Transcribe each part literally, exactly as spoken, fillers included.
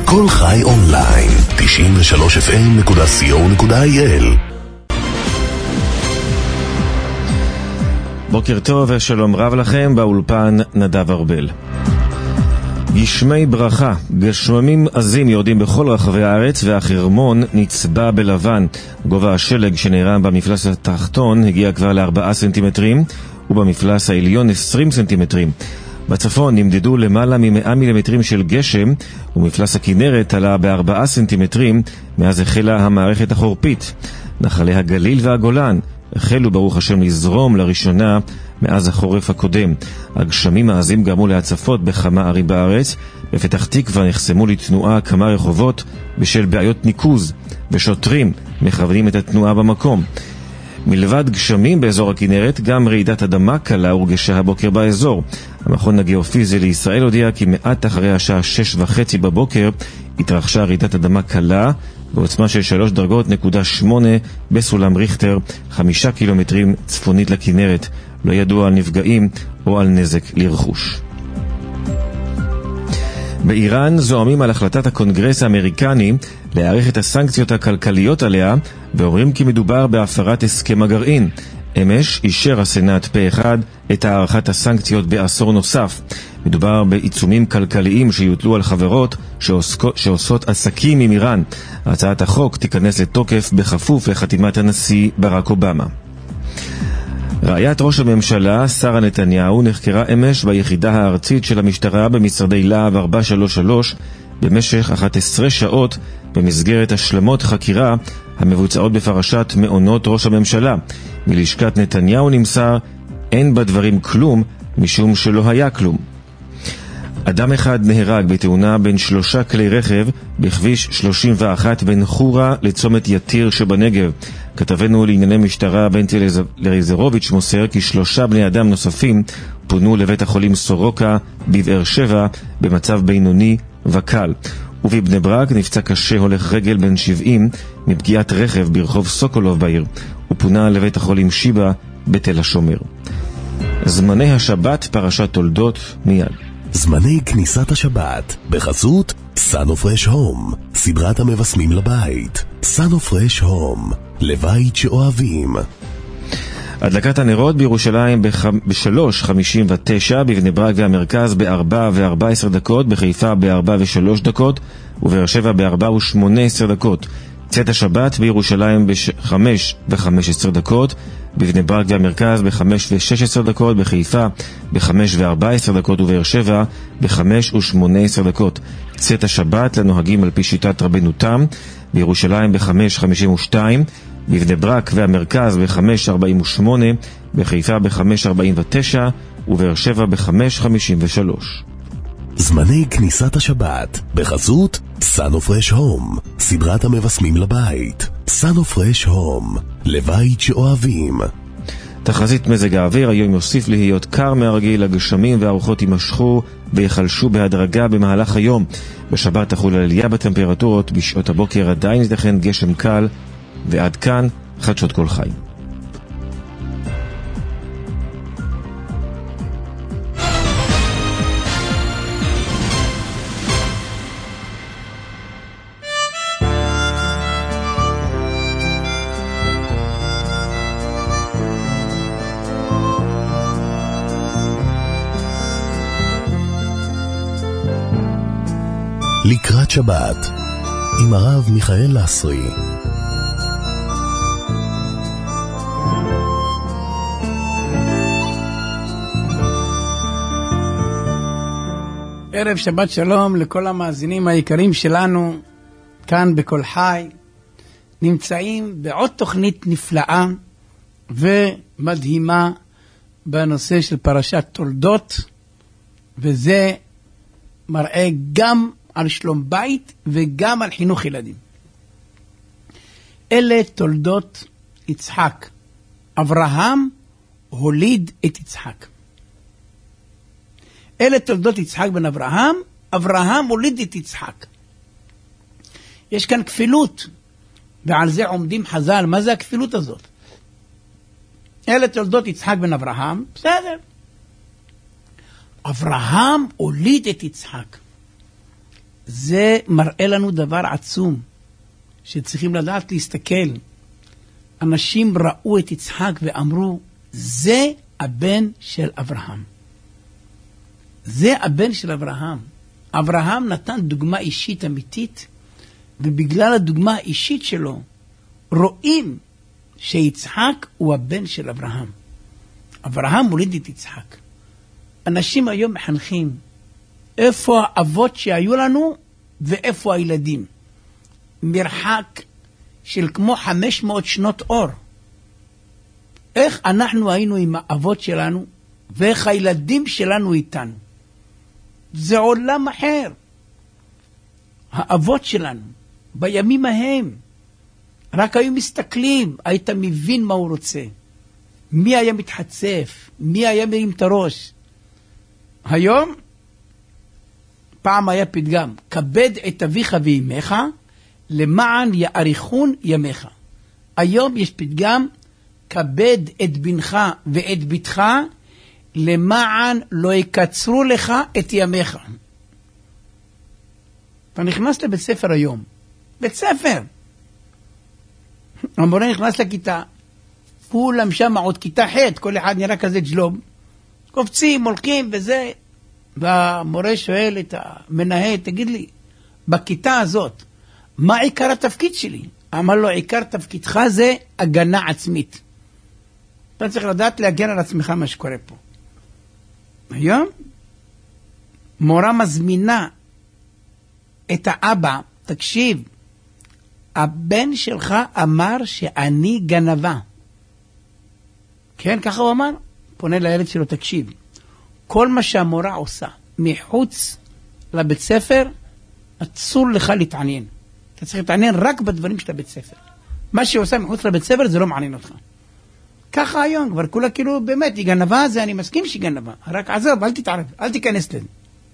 כל חי אונליין, תשעים ושלוש אף אם נקודה סי או נקודה איי אל. בוקר טוב ושלום רב לכם, באולפן נדב ארבל. גשמי ברכה, גשמים עזים יורדים בכל רחבי הארץ והחרמון נצבע בלבן. גובה השלג שנערם במפלס התחתון הגיע כבר לארבעה סנטימטרים ובמפלס העליון עשרים סנטימטרים. בצפון נמדדו למעלה ממאה מילימטרים של גשם ומפלס הכנרת עלה בארבעה סנטימטרים מאז החלה המערכת החורפית. נחלי הגליל והגולן החלו ברוך השם לזרום לראשונה מאז החורף הקודם. הגשמים העזים גרמו להצפות בכמה ערים בארץ. בפתח תקווה נחסמו לתנועה כמה רחובות בשל בעיות ניקוז, ושוטרים מכוונים את התנועה במקום. מלבד גשמים באזור הכנרת, גם רעידת אדמה קלה הורגשה הבוקר באזור. המכון הגיאופיזי לישראל הודיע כי מעט אחרי השעה שש וחצי בבוקר התרחשה רעידת אדמה קלה בעוצמה של שלוש דרגות נקודה שמונה בסולם ריכטר, חמישה קילומטרים צפונית לכנרת. לא ידוע על נפגעים או על נזק לרכוש. באיראן זועמים על החלטת הקונגרס האמריקני להאריך את הסנקציות הכלכליות עליה, ואומרים כי מדובר בהפרת הסכם הגרעין. אמש אישר הסנאט פה אחד את הארכת הסנקציות בעשור נוסף. מדובר בעיצומים כלכליים שיוטלו על חברות שעוסקו, שעושות עסקים עם איראן. הצעת החוק תיכנס לתוקף בכפוף לחתימת הנשיא ברק אובמה. רעיית ראש הממשלה, שרה נתניהו, נחקרה אמש ביחידה הארצית של המשטרה במשרדי להב ארבע שלוש שלוש במשך אחת עשרה שעות במסגרת השלמות חקירה המבוצעות בפרשת מעונות ראש הממשלה. מלשכת נתניהו נמסר, אין בדברים כלום משום שלא היה כלום. אדם אחד נהרג בתאונה בין שלושה כלי רכב בכביש שלושים ואחת בין חורה לצומת יתיר שבנגב. כתבנו לענייני משטרה בנטי לריזרוביץ' מוסר כי שלושה בני אדם נוספים פונו לבית החולים סורוקה בבאר שבע במצב בינוני וקל. ובבני ברק נפצע קשה הולך רגל בן שבעים מפגיעת רכב ברחוב סוקולוב בעיר. הוא פונה לבית החולים שיבה בתל השומר. זמני השבת, פרשת תולדות, מיד. זמני כניסת השבת בחסות סנופרש הום, סדרת המבשמים לבית. סנופרש הום, לבית שאוהבים. הדלקת הנרות בירושלים ב-שלוש חמישים ותשע, בבני ברק והמרכז ב-ארבע וארבע עשרה דקות, בחיפה ב-ארבע ושלוש דקות ובאר שבע ב-ארבע ושמונה עשרה דקות. צאת השבת בירושלים ב-חמש וחמש עשרה דקות, בבני ברק והמרכז ב-חמש ושש עשרה דקות, בחיפה ב-חמש וארבע עשרה דקות ובאר שבע ב-חמש ושמונה עשרה דקות. צאת השבת לנוהגים על פי שיטת רבנו תם, בירושלים ב-חמש חמישים ושתיים, בבני ברק והמרכז ב-חמש ארבעים ושמונה, בחיפה ב-חמש ארבעים ותשע ובאר שבע ב-חמש חמישים ושלוש. זמני כניסת השבת בחסות סנופרש הום, סדרת המבשמים לבית. סנופרש הום, לבית שאוהבים. תחזית מזג האוויר, היום יוסיף להיות קר מהרגיל, הגשמים והרוחות יימשכו ויחלשו בהדרגה במהלך היום. בשבת תחול עלייה בטמפרטורות, בשעות הבוקר עדיין יתכן גשם קל. ועד כאן חדשות כל חי. לקראת שבת עם הרב מיכאל לסרי. ערב שבת שלום לכל המאזינים היקרים שלנו כאן בכל חי. נמצאים בעוד תוכנית נפלאה ומדהימה בנושא של פרשת תולדות, וזה מראה גם על שלום בית וגם על חינוך ילדים. אלה תולדות יצחק. אברהם הוליד את יצחק. אלה תולדות יצחק בן אברהם. אברהם הוליד את יצחק. יש כאן כפילות, ועל זה עומדים חז"ל. מה זה הכפילות הזאת? אלה תולדות יצחק בן אברהם, בסדר. אברהם הוליד את יצחק. זה מראה לנו דבר עצום, שצריכים לדעת להסתכל. אנשים ראו את יצחק ואמרו, זה הבן של אברהם. זה הבן של אברהם. אברהם נתן דוגמה אישית אמיתית, ובגלל הדוגמה האישית שלו, רואים שיצחק הוא הבן של אברהם. אברהם מוליד את יצחק. אנשים היום מחנכים, איפה האבות שהיו לנו, ואיפה הילדים. מרחק של כמו חמש מאות שנות אור. איך אנחנו היינו עם האבות שלנו, ואיך הילדים שלנו איתנו. זה עולם אחר. האבות שלנו, בימים ההם, רק היו מסתכלים, היית מבין מה הוא רוצה. מי היה מתחצף, מי היה מרים את הראש. היום, פעם היה פתגם, כבד את אביך ואימך, למען יאריכון ימיך. היום יש פתגם, כבד את בנך ואת ביתך, למען לא יקצרו לך את ימיך. אתה נכנס לבית ספר היום, בית ספר. המורה נכנס לכיתה, כולם שם עוד כיתה ח', כל אחד נראה כזה ג'לוב, קופצים, הולכים וזה, והמורה שואל את המנהל, תגיד לי, בכיתה הזאת, מה עיקר התפקיד שלי? אמר לו, עיקר תפקידך זה הגנה עצמית. אתה צריך לדעת להגן על עצמך מה שקורה פה. היום, מורה מזמינה את האבא, תקשיב, הבן שלך אמר שאני גנבה. כן, ככה הוא אמר? פונה לילד שלו, תקשיב, כל מה שהמורה עושה מחוץ לבית ספר, אסור לך להתעניין. אתה צריך להתעניין רק בדברים של הבית ספר. מה שהיא עושה מחוץ לבית ספר זה לא מעניין אותך. ככה היום, כבר כולה כאילו באמת, היא גנבה, זה אני מסכים שהיא גנבה. רק עזוב, אל תתערב, אל תיכנס לזה.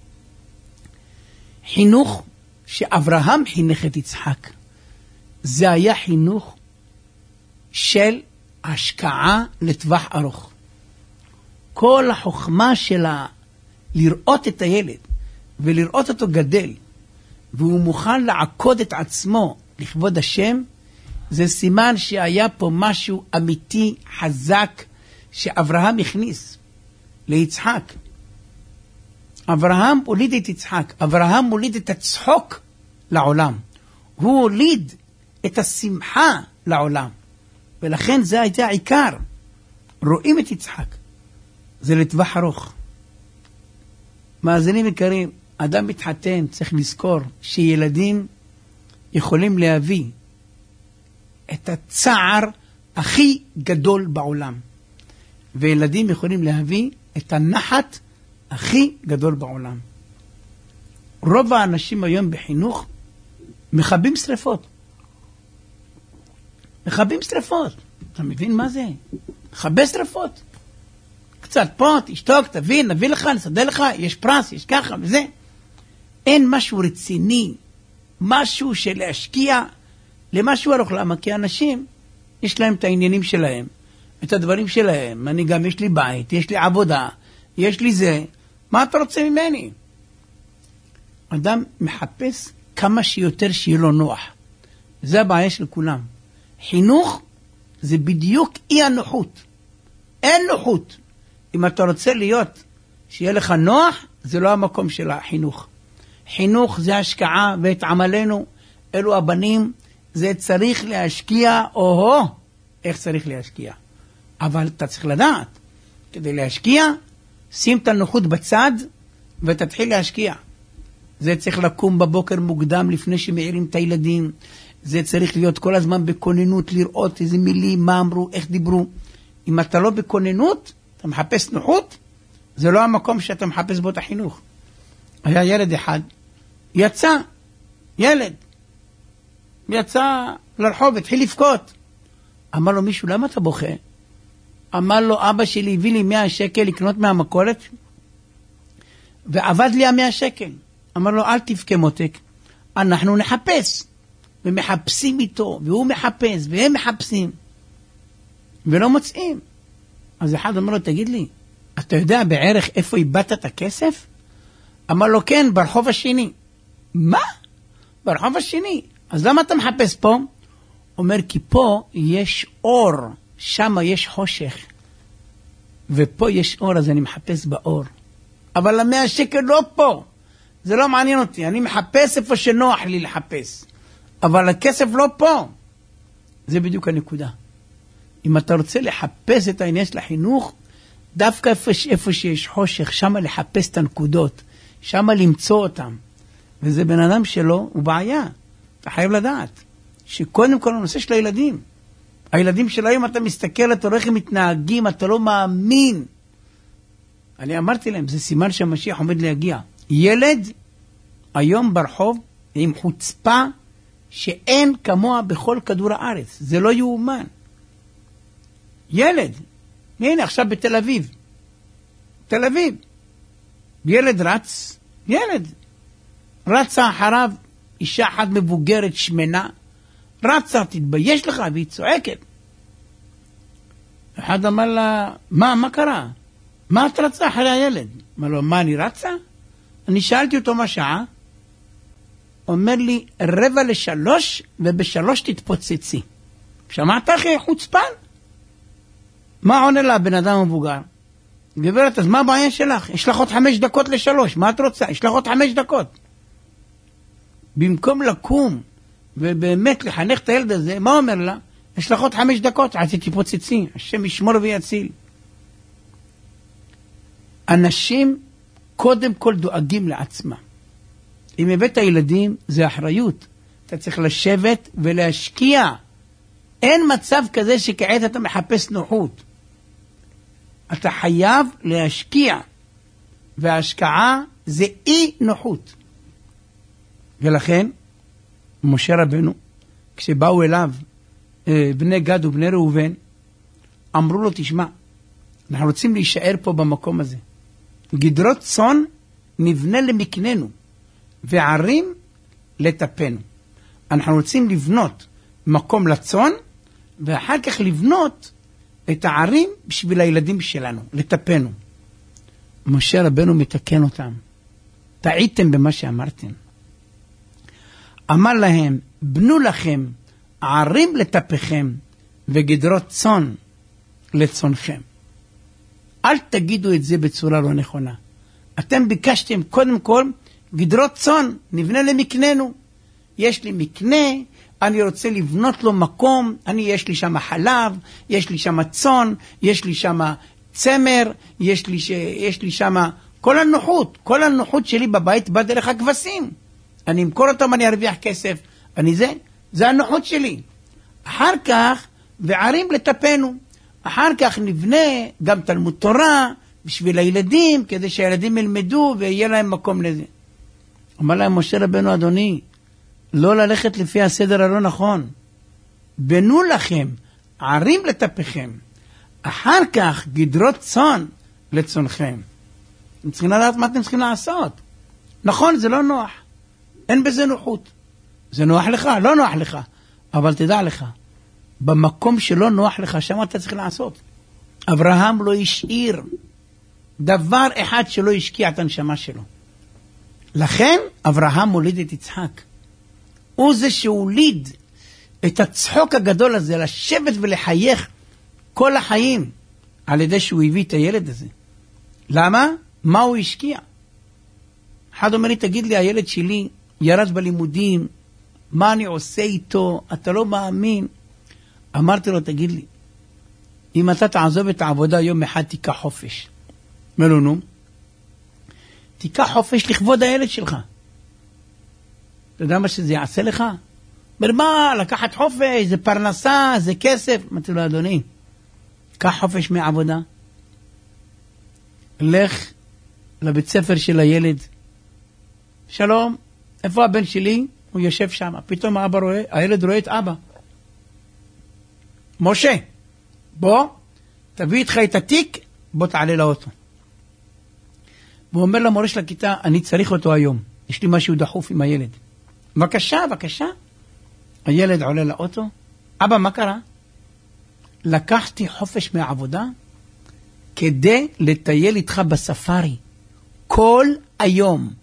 חינוך שאברהם חינך את יצחק, זה היה חינוך של השקעה לטווח ארוך. כל החוכמה שלה לראות את הילד ולראות אותו גדל, והוא מוכן לעקוד את עצמו לכבוד השם, זה סימן שהיה פה משהו אמיתי, חזק, שאברהם הכניס ליצחק. אברהם הוליד את יצחק, אברהם הוליד את הצחוק לעולם. הוא הוליד את השמחה לעולם. ולכן זה הייתה העיקר. רואים את יצחק. זה לטווח ארוך. מאזינים יקרים, אדם מתחתן, צריך לזכור שילדים יכולים להביא את הצער הכי גדול בעולם. וילדים יכולים להביא את הנחת הכי גדול בעולם. רוב האנשים היום בחינוך מכבים שריפות. מכבים שריפות. אתה מבין מה זה? מכבה שריפות. קצת פה, תשתוק, תבין, נביא לך, נסדר לך, יש פרס, יש ככה וזה. אין משהו רציני, משהו של להשקיע למשהו ארוך. למה? כי אנשים, יש להם את העניינים שלהם, את הדברים שלהם. אני גם, יש לי בית, יש לי עבודה, יש לי זה. מה אתה רוצה ממני? אדם מחפש כמה שיותר שיהיה לו נוח. זה הבעיה של כולם. חינוך זה בדיוק אי הנוחות. אין נוחות. אם אתה רוצה להיות, שיהיה לך נוח, זה לא המקום של החינוך. חינוך זה השקעה, ואת עמלנו, אלו הבנים, זה צריך להשקיע, או-הו, איך צריך להשקיע. אבל אתה צריך לדעת, כדי להשקיע, שים את הנוחות בצד, ותתחיל להשקיע. זה צריך לקום בבוקר מוקדם, לפני שמעירים את הילדים, זה צריך להיות כל הזמן בכוננות, לראות איזה מילים, מה אמרו, איך דיברו. אם אתה לא בכוננות, אתה מחפש נוחות, זה לא המקום שאתה מחפש בו את החינוך. היה ילד אחד, יצא, ילד, יצא לרחוב, התחיל לבכות. אמר לו מישהו, למה אתה בוכה? אמר לו, אבא שלי הביא לי מאה שקל לקנות מהמכולת, ועבד לי המאה שקל. אמר לו, אל תבכה מותק, אנחנו נחפש. ומחפשים איתו, והוא מחפש, והם מחפשים, ולא מוצאים. אז אחד אמר לו, תגיד לי, אתה יודע בערך איפה איבדת את הכסף? אמר לו, כן, ברחוב השני. מה? ברחוב השני. אז למה אתה מחפש פה? אומר, כי פה יש אור, שם יש חושך, ופה יש אור, אז אני מחפש באור. אבל המאה שקל לא פה. זה לא מעניין אותי. אני מחפש איפה שנוח לי לחפש. אבל הכסף לא פה. זה בדיוק הנקודה. אם אתה רוצה לחפש את העניין של החינוך, דווקא איפה, איפה שיש חושך, שם לחפש את הנקודות, שם למצוא אותם. וזה בן אדם שלו, הוא בעיה. אתה חייב לדעת. שקודם כל הנושא של הילדים. הילדים של היום, אתה מסתכל, אתה רואה איך הם מתנהגים, אתה לא מאמין. אני אמרתי להם, זה סימן שהמשיח עומד להגיע. ילד, היום ברחוב, עם חוצפה, שאין כמוה בכל כדור הארץ. זה לא יאומן. ילד, הנה עכשיו בתל אביב. תל אביב. ילד רץ, ילד. רצה אחריו, אישה אחת מבוגרת, שמנה, רצה, תתבייש לך, והיא צועקת. אחד אמר לה, מה, מה קרה? מה את רצה אחרי הילד? אמר לו, מה, אני רצה? אני שאלתי אותו מה שעה, אומר לי, רבע לשלוש, ובשלוש תתפוצצי. שמעת אחי, חוצפן? מה עונה לה בן אדם מבוגר? גברת, אז מה הבעיה שלך? יש לך עוד חמש דקות לשלוש, מה את רוצה? יש לך עוד חמש דקות. במקום לקום, ובאמת לחנך את הילד הזה, מה אומר לה? יש לך עוד חמש דקות, עד תתפוצצי, השם ישמור ויציל. אנשים קודם כל דואגים לעצמם. אם הבאת הילדים, זה אחריות. אתה צריך לשבת ולהשקיע. אין מצב כזה שכעת אתה מחפש נוחות. אתה חייב להשקיע. וההשקעה זה אי נוחות. ולכן, משה רבנו, כשבאו אליו בני גד ובני ראובן, אמרו לו, תשמע, אנחנו רוצים להישאר פה במקום הזה. גדרות צאן נבנה למקננו, וערים לטפנו. אנחנו רוצים לבנות מקום לצאן, ואחר כך לבנות את הערים בשביל הילדים שלנו, לטפנו. משה רבנו מתקן אותם. טעיתם במה שאמרתם. אמר להם, בנו לכם ערים לטפכם, וגדרות צאן לצאנכם. אל תגידו את זה בצורה לא נכונה. אתם ביקשתם קודם כל, גדרות צאן, נבנה למקננו. יש לי מקנה, אני רוצה לבנות לו מקום, אני יש לי שם חלב, יש לי שם צאן, יש לי שם צמר, יש לי, ש... יש לי שם כל הנוחות, כל הנוחות שלי בבית בא דרך הכבשים. אני אמכור אותם, אני ארוויח כסף, אני זה, זה הנוחות שלי. אחר כך, וערים לטפנו. אחר כך נבנה גם תלמוד תורה בשביל הילדים, כדי שהילדים ילמדו ויהיה להם מקום לזה. אמר להם משה רבנו, אדוני, לא ללכת לפי הסדר הלא נכון. בנו לכם ערים לטפכם, אחר כך גדרות צאן לצאנכם. אתם צריכים לדעת מה אתם צריכים לעשות. נכון, זה לא נוח. אין בזה נוחות. זה נוח לך, לא נוח לך. אבל תדע לך, במקום שלא נוח לך, שם אתה צריך לעשות. אברהם לא השאיר דבר אחד שלא השקיע את הנשמה שלו. לכן אברהם מוליד את יצחק. הוא זה שהוליד את הצחוק הגדול הזה, לשבת ולחייך כל החיים, על ידי שהוא הביא את הילד הזה. למה? מה הוא השקיע? אחד אומר לי, תגיד לי, הילד שלי ירד בלימודים, מה אני עושה איתו? אתה לא מאמין. אמרתי לו, תגיד לי, אם אתה תעזוב את העבודה יום אחד, תיקח חופש. אומר לו, נו, תיקח חופש לכבוד הילד שלך. אתה יודע מה שזה יעשה לך? אומר, מה, לקחת חופש, זה פרנסה, זה כסף. אמרתי לו, אדוני, קח חופש מעבודה. לך לבית ספר של הילד. שלום, איפה הבן שלי? הוא יושב שם. פתאום האבא רואה, הילד רואה את אבא. משה, בוא, תביא איתך את התיק, בוא תעלה לאוטו. והוא אומר למורה של הכיתה, אני צריך אותו היום. יש לי משהו דחוף עם הילד. בבקשה, בבקשה. הילד עולה לאוטו. אבא, מה קרה? לקחתי חופש מהעבודה כדי לטייל איתך בספארי. כל היום.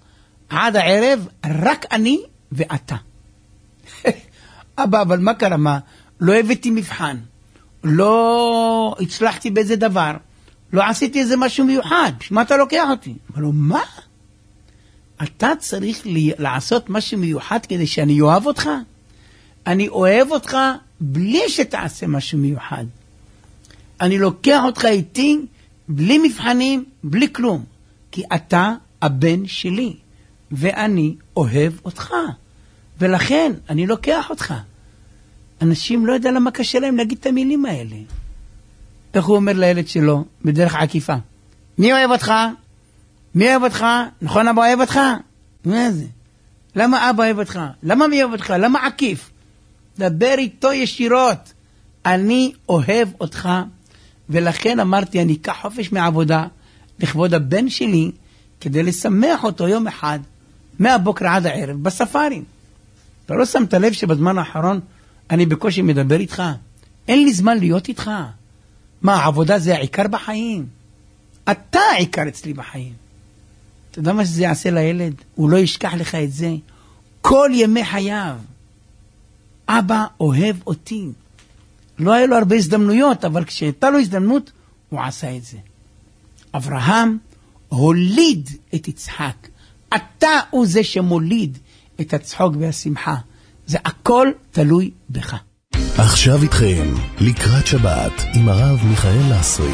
עד הערב רק אני ואתה. אבא, אבל מה קרה? מה? לא הבאתי מבחן, לא הצלחתי באיזה דבר, לא עשיתי איזה משהו מיוחד, מה אתה לוקח אותי? אבל לו, מה? אתה צריך לי, לעשות משהו מיוחד כדי שאני אוהב אותך? אני אוהב אותך בלי שתעשה משהו מיוחד. אני לוקח אותך איתי בלי מבחנים, בלי כלום. כי אתה הבן שלי, ואני אוהב אותך. ולכן אני לוקח אותך. אנשים לא יודע למה קשה להם להגיד את המילים האלה. איך הוא אומר לילד שלו, בדרך עקיפה? מי אוהב אותך? מי אוהב אותך? נכון אבא אוהב אותך? מה זה? למה אבא אוהב אותך? למה מי אוהב אותך? למה עקיף? דבר איתו ישירות. אני אוהב אותך, ולכן אמרתי, אני אקח חופש מעבודה לכבוד הבן שלי, כדי לשמח אותו יום אחד, מהבוקר עד הערב, בספארים. אתה לא שמת לב שבזמן האחרון אני בקושי מדבר איתך? אין לי זמן להיות איתך. מה, העבודה זה העיקר בחיים? אתה העיקר אצלי בחיים. אתה יודע מה שזה יעשה לילד? הוא לא ישכח לך את זה. כל ימי חייו. אבא אוהב אותי. לא היה לו הרבה הזדמנויות, אבל כשהייתה לו הזדמנות, הוא עשה את זה. אברהם הוליד את יצחק. אתה הוא זה שמוליד את הצחוק והשמחה. זה הכל תלוי בך. עכשיו איתכם, לקראת שבת, עם הרב מיכאל לסרי.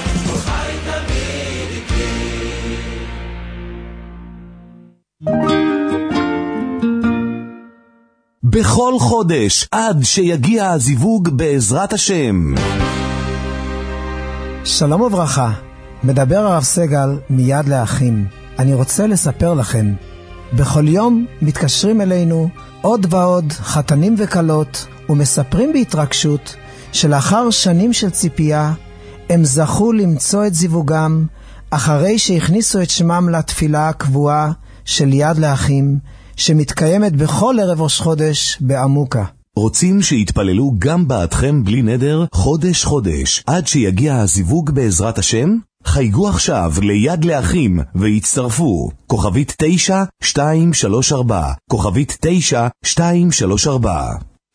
בכל חודש, עד שיגיע הזיווג בעזרת השם. שלום וברכה, מדבר הרב סגל מיד לאחים. אני רוצה לספר לכם, בכל יום מתקשרים אלינו עוד ועוד חתנים וקלות, ומספרים בהתרגשות שלאחר שנים של ציפייה, הם זכו למצוא את זיווגם, אחרי שהכניסו את שמם לתפילה הקבועה של יד לאחים, שמתקיימת בכל ערב ראש חודש בעמוקה. רוצים שיתפללו גם בעדכם בלי נדר חודש חודש עד שיגיע הזיווג בעזרת השם? חייגו עכשיו ליד לאחים והצטרפו. כוכבית תשע שתיים שלוש ארבע, כוכבית תשע שתיים שלוש ארבע.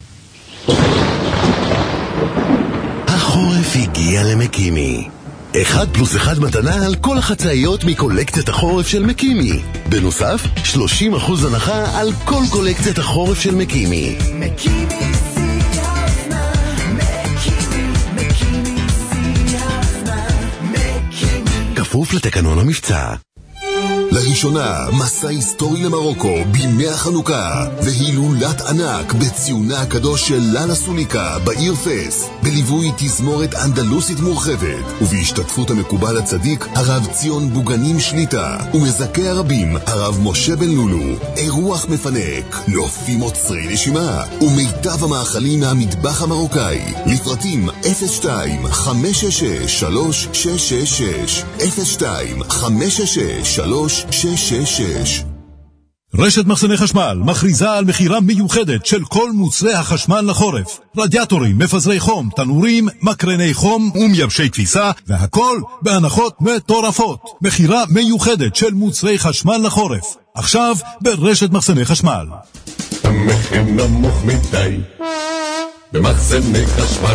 החורף הגיע למקימי. אחד פלוס אחד מתנה על כל החצאיות מקולקציית החורף של מקימי. בנוסף, שלושים אחוז הנחה על כל קולקציית החורף של מקימי. מקימי שיא הזמן, מקימי, מקימי שיא הזמן, מקימי. כפוף לתקנון המבצע. לראשונה, מסע היסטורי למרוקו בימי החנוכה, והילולת ענק בציונה הקדוש של לאלה סוליקה בעיר פס, בליווי תזמורת אנדלוסית מורחבת, ובהשתתפות המקובל הצדיק הרב ציון בוגנים שליטה, ומזכה הרבים הרב משה בן לולו. אירוח מפנק, נופים עוצרי נשימה, ומיטב המאכלים מהמטבח המרוקאי. לפרטים אפס שתיים חמש שש שש שלוש שש שש שש, אפס שתיים חמש שש שש שלוש שש שש שש. רשת מחסני חשמל מכריזה על מחירה מיוחדת של כל מוצרי החשמל לחורף. רדיאטורים, מפזרי חום, תנורים, מקרני חום ומייבשי כביסה, והכל בהנחות מטורפות. מחירה מיוחדת של מוצרי חשמל לחורף. עכשיו ברשת מחסני חשמל. המחיר נמוך מדי במחסני חשמל.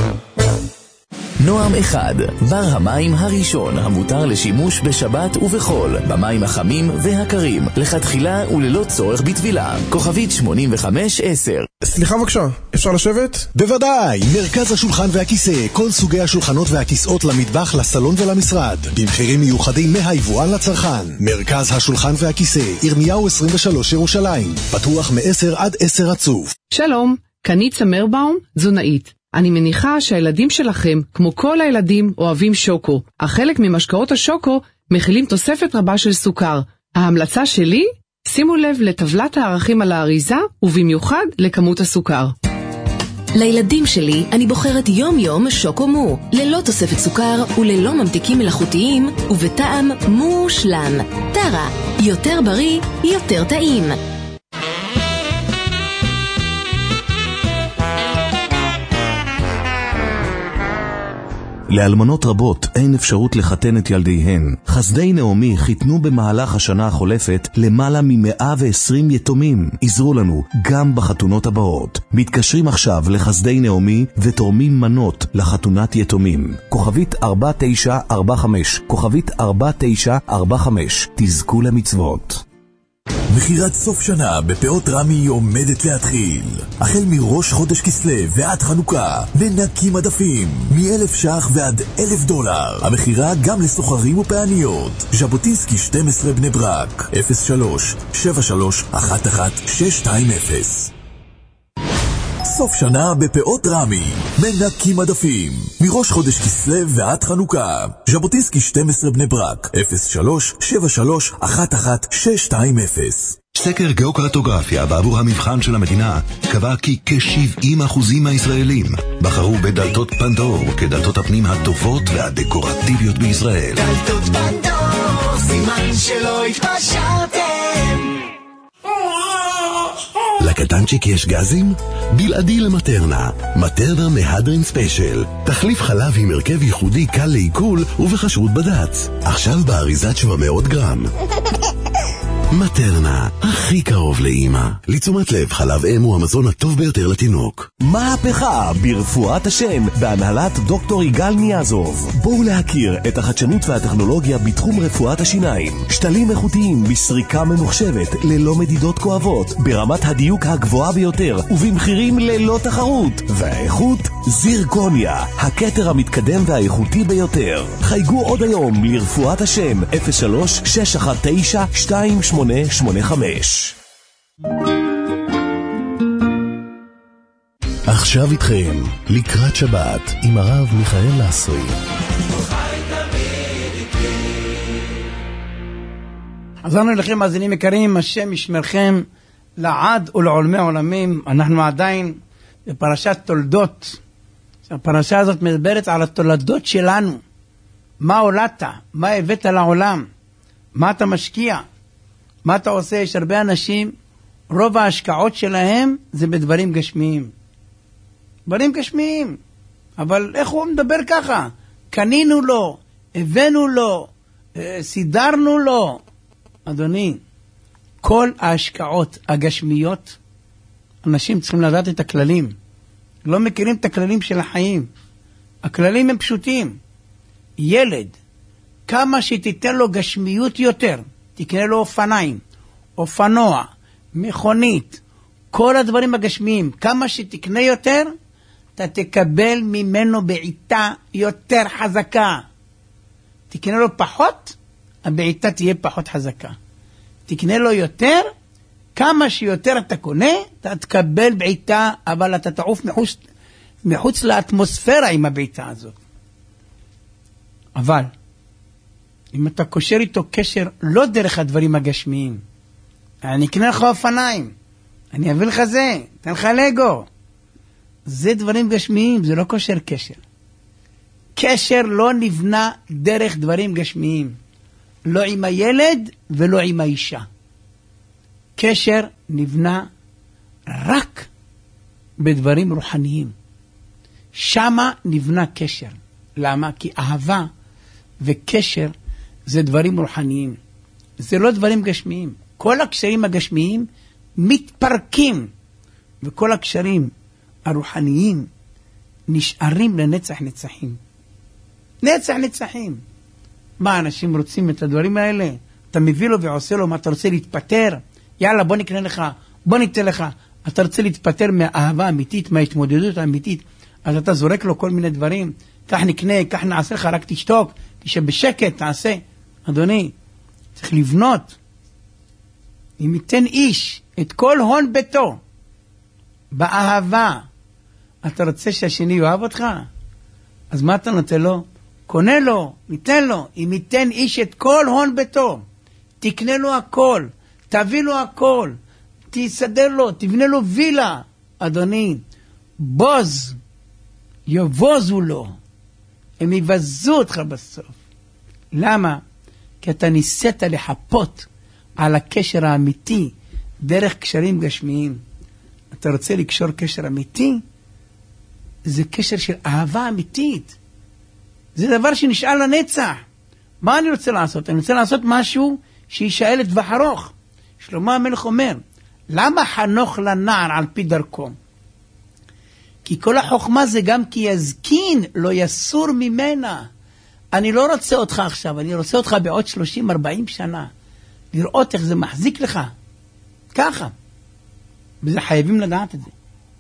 נועם אחד, בר המים הראשון המותר לשימוש בשבת ובחול, במים החמים והקרים, לכתחילה וללא צורך בטבילה. כוכבית שמונים וחמש עשר. סליחה בבקשה, אפשר לשבת? בוודאי, מרכז השולחן והכיסא, כל סוגי השולחנות והכיסאות למטבח, לסלון ולמשרד, במחירים מיוחדים מהיבואן לצרכן. מרכז השולחן והכיסא, ירמיהו עשרים ושלוש ירושלים, פתוח מ-עשר עד עשר רצוף. שלום, קנית סמרבאום, תזונאית. אני מניחה שהילדים שלכם, כמו כל הילדים, אוהבים שוקו. החלק ממשקאות השוקו מכילים תוספת רבה של סוכר. ההמלצה שלי? שימו לב לטבלת הערכים על האריזה, ובמיוחד לכמות הסוכר. לילדים שלי אני בוחרת יום יום שוקו מו, ללא תוספת סוכר וללא ממתיקים מלאכותיים, ובטעם מושלם. טרה, יותר בריא, יותר טעים. לאלמנות רבות אין אפשרות לחתן את ילדיהן. חסדי נעמי חיתנו במהלך השנה החולפת למעלה מ-מאה ועשרים יתומים. עזרו לנו גם בחתונות הבאות. מתקשרים עכשיו לחסדי נעמי ותורמים מנות לחתונת יתומים. כוכבית ארבע תשע ארבע חמש, כוכבית ארבע תשע ארבע חמש. תזכו למצוות. מחירת סוף שנה בפאות רמי עומדת להתחיל. החל מראש חודש כסלו ועד חנוכה, ונקי מדפים מ-אלף שח ועד אלף דולר. המחירה גם לסוחרים ופעניות. ז'בוטינסקי שתים עשרה בני ברק, אפס שלוש שבע שלוש אחת אחת שש שתיים אפס. סוף שנה בפאות רמי, מנקי מדפים מראש חודש כסלו ועד חנוכה. ז'בוטינסקי שתים עשרה בני ברק, אפס שלוש שבע שלוש אחת אחת שש שתיים אפס. סקר גיאוקרטוגרפיה בעבור המבחן של המדינה קבע כי כ-שבעים אחוזים מהישראלים בחרו בדלתות פנדור כדלתות הפנים הטובות והדקורטיביות בישראל. דלתות פנדור, סימן שלא התפשרתם. לקטנצ'יק יש גזים? בלעדי למטרנה. מטרנה מהדרין ספיישל. תחליף חלב עם הרכב ייחודי קל לעיכול ובחשרות בד"ץ. עכשיו באריזת שבע מאות גרם. מטרנה, הכי קרוב לאמא. לתשומת לב, חלב אם הוא המזון הטוב ביותר לתינוק. מהפכה ברפואת השן בהנהלת דוקטור יגאל ניאזוב. בואו להכיר את החדשנות והטכנולוגיה בתחום רפואת השיניים. שתלים איכותיים בסריקה ממוחשבת ללא מדידות כואבות, ברמת הדיוק הגבוהה ביותר ובמחירים ללא תחרות. והאיכות זירקוניה, הכתר המתקדם והאיכותי ביותר. חייגו עוד היום לרפואת השן אפס שלוש שש אחת תשע שתיים שמונה שמונה חמש. עכשיו איתכם לקראת שבת עם הרב מיכאל לסרי. חזרנו לכם מאזינים יקרים, השם ישמרכם לעד ולעולמי עולמים. אנחנו עדיין בפרשת תולדות. הפרשה הזאת מדברת על התולדות שלנו. מה הולדת? מה הבאת לעולם? מה אתה משקיע? מה אתה עושה? יש הרבה אנשים, רוב ההשקעות שלהם זה בדברים גשמיים. דברים גשמיים. אבל איך הוא מדבר ככה? קנינו לו, הבאנו לו, סידרנו לו. אדוני, כל ההשקעות הגשמיות, אנשים צריכים לדעת את הכללים. לא מכירים את הכללים של החיים. הכללים הם פשוטים. ילד, כמה שתיתן לו גשמיות יותר, תקנה לו אופניים, אופנוע, מכונית, כל הדברים הגשמיים, כמה שתקנה יותר, אתה תקבל ממנו בעיטה יותר חזקה. תקנה לו פחות, הבעיטה תהיה פחות חזקה. תקנה לו יותר, כמה שיותר אתה קונה, אתה תקבל בעיטה, אבל אתה תעוף מחוץ, מחוץ לאטמוספירה עם הבעיטה הזאת. אבל, אם אתה קושר איתו קשר לא דרך הדברים הגשמיים, אני אקנה לך אופניים, אני אביא לך זה, אתן לך לגו, זה דברים גשמיים, זה לא קושר קשר. קשר לא נבנה דרך דברים גשמיים, לא עם הילד ולא עם האישה. קשר נבנה רק בדברים רוחניים. שמה נבנה קשר. למה? כי אהבה וקשר זה דברים רוחניים. זה לא דברים גשמיים. כל הקשרים הגשמיים מתפרקים, וכל הקשרים הרוחניים נשארים לנצח נצחים. נצח נצחים. מה, אנשים רוצים את הדברים האלה? אתה מביא לו ועושה לו, מה אתה רוצה להתפטר? יאללה, בוא נקנה לך, בוא ניתן לך. אתה רוצה להתפטר מהאהבה האמיתית, מההתמודדות האמיתית, אז אתה זורק לו כל מיני דברים. כך נקנה, כך נעשה לך, רק תשתוק, כשבשקט תעשה. אדוני, צריך לבנות. אם ייתן איש את כל הון ביתו, באהבה, אתה רוצה שהשני יאהב אותך? אז מה אתה נותן לו? קונה לו, ניתן לו. אם ייתן איש את כל הון ביתו, תקנה לו הכל, תביא לו הכל, תסדר לו, תבנה לו וילה. אדוני, בוז, יבוזו לו, הם יבזו אותך בסוף. למה? כי אתה ניסית לחפות על הקשר האמיתי דרך קשרים גשמיים. אתה רוצה לקשור קשר אמיתי? זה קשר של אהבה אמיתית. זה דבר שנשאל לנצח. מה אני רוצה לעשות? אני רוצה לעשות משהו שישאל את טווח ארוך. שלמה המלך אומר, למה חנוך לנער על פי דרכו? כי כל החוכמה זה גם כי יזקין, לא יסור ממנה. אני לא רוצה אותך עכשיו, אני רוצה אותך בעוד שלושים ארבעים שנה. לראות איך זה מחזיק לך. ככה. וזה חייבים לדעת את זה.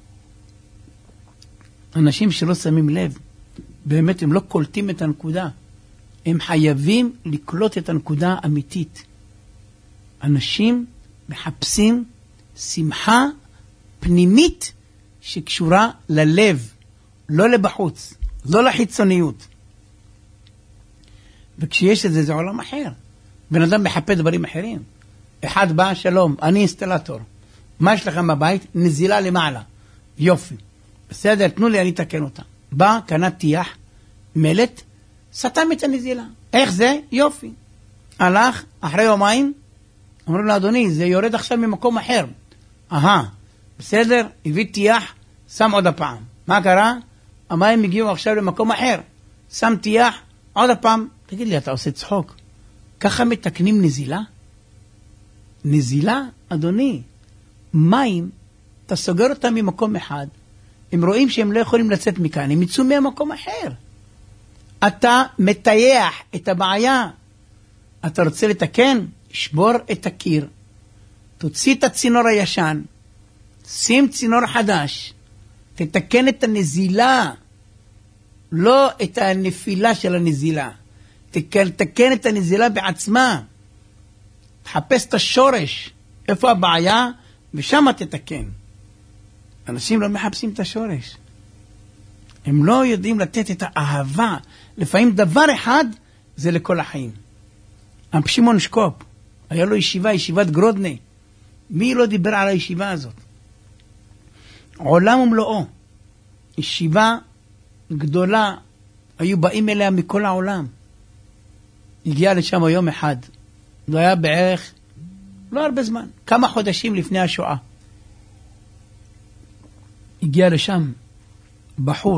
אנשים שלא שמים לב, באמת הם לא קולטים את הנקודה. הם חייבים לקלוט את הנקודה האמיתית. אנשים מחפשים שמחה פנימית שקשורה ללב, לא לבחוץ, לא לחיצוניות. וכשיש את זה, זה עולם אחר. בן אדם מחפש דברים אחרים. אחד בא, שלום, אני אינסטלטור. מה יש לכם בבית? נזילה למעלה. יופי. בסדר, תנו לי, אני אתקן אותה. בא, קנה תיח, מלט, סתם את הנזילה. איך זה? יופי. הלך, אחרי יומיים, אמרו לו, אדוני, זה יורד עכשיו ממקום אחר. אהה, בסדר, הביא תיח, שם עוד הפעם. מה קרה? המים הגיעו עכשיו למקום אחר. שם תיח, עוד הפעם. תגיד לי, אתה עושה צחוק. ככה מתקנים נזילה? נזילה, אדוני, מים, אתה סוגר אותם ממקום אחד, הם רואים שהם לא יכולים לצאת מכאן, הם יצאו מהמקום אחר. אתה מטייח את הבעיה. אתה רוצה לתקן? שבור את הקיר. תוציא את הצינור הישן, שים צינור חדש, תתקן את הנזילה, לא את הנפילה של הנזילה. תתקן את הנזילה בעצמה. תחפש את השורש, איפה הבעיה, ושם תתקן. אנשים לא מחפשים את השורש. הם לא יודעים לתת את האהבה. לפעמים דבר אחד זה לכל החיים. רבי שמעון שקופ, היה לו ישיבה, ישיבת גרודנה. מי לא דיבר על הישיבה הזאת? עולם ומלואו. ישיבה גדולה, היו באים אליה מכל העולם. הגיע לשם יום אחד. זה היה בערך, לא הרבה זמן, כמה חודשים לפני השואה. הגיע לשם בחור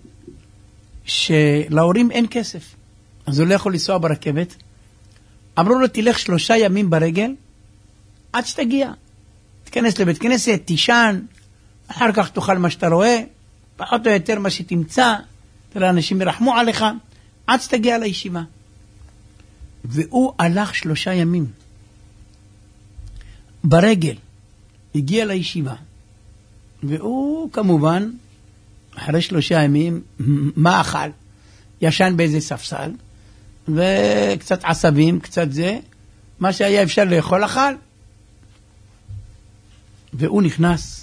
שלהורים אין כסף, אז הוא לא יכול לנסוע ברכבת. אמרו לו, תלך שלושה ימים ברגל עד שתגיע. תכנס לבית כנסת, תישן, אחר כך תאכל מה שאתה רואה, פחות או יותר מה שתמצא, תראה, אנשים ירחמו עליך, עד שתגיע לישיבה. והוא הלך שלושה ימים ברגל, הגיע לישיבה, והוא כמובן אחרי שלושה ימים מה אכל? ישן באיזה ספסל וקצת עשבים, קצת זה, מה שהיה אפשר לאכול אכל. והוא נכנס,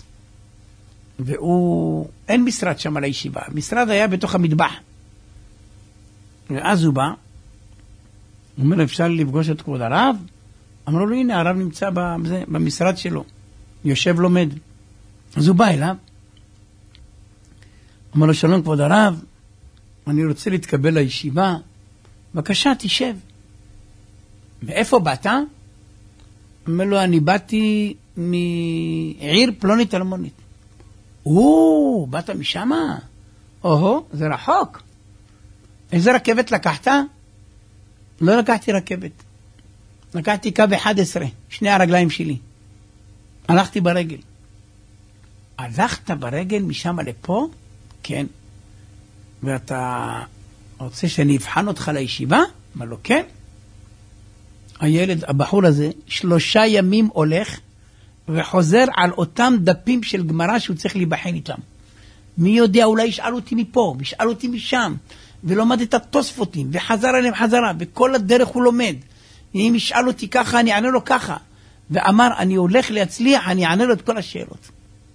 והוא אין משרד שם על הישיבה, משרד היה בתוך המטבח. ואז הוא בא, הוא אומר, אפשר לפגוש את כבוד הרב? אמרו לו, הנה, הרב נמצא במשרד שלו, יושב לומד. אז הוא בא אליו, אמר לו, שלום כבוד הרב, אני רוצה להתקבל לישיבה, בבקשה, תשב. מאיפה באת? אמר לו, אני באתי מעיר פלונית אלמונית. או, באת משם? או, זה רחוק. איזה רכבת לקחת? לא לקחתי רכבת. לקחתי קו אחד עשרה, שני הרגליים שלי. הלכתי ברגל. הלכת ברגל משם לפה? כן. ואתה רוצה שאני אבחן אותך לישיבה? אמר לו, כן. הילד, הבחור הזה, שלושה ימים הולך וחוזר על אותם דפים של גמרא שהוא צריך להיבחן איתם. מי יודע, אולי ישאל אותי מפה, וישאל אותי משם, ולומד את התוספותים, וחזר עליהם חזרה, וכל הדרך הוא לומד. אם ישאל אותי ככה, אני אענה לו ככה. ואמר, אני הולך להצליח, אני אענה לו את כל השאלות.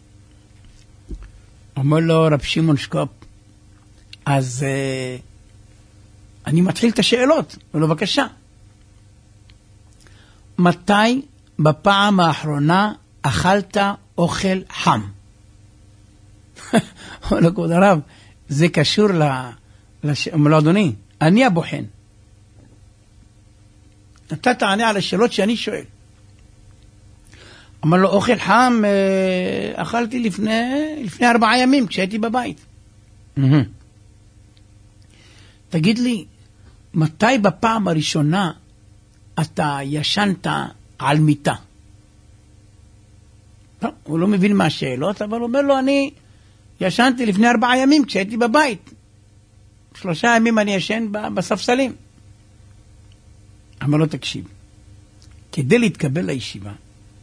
אומר לו רבי שמעון שקופ, אז uh, אני מתחיל את השאלות, ולא בבקשה. מתי בפעם האחרונה אכלת אוכל חם? אומר לו, כבוד הרב, זה קשור ל... לש... אומר לו, אדוני, אני הבוחן. אתה תענה על השאלות שאני שואל. אמר לו, אוכל חם אה, אכלתי לפני, לפני ארבעה ימים כשהייתי בבית. Mm-hmm. תגיד לי, מתי בפעם הראשונה אתה ישנת על מיטה? לא, הוא לא מבין מה השאלות, אבל הוא אומר לו, אני ישנתי לפני ארבעה ימים כשהייתי בבית. שלושה ימים אני ישן בספסלים. אמר לו, תקשיב, כדי להתקבל לישיבה,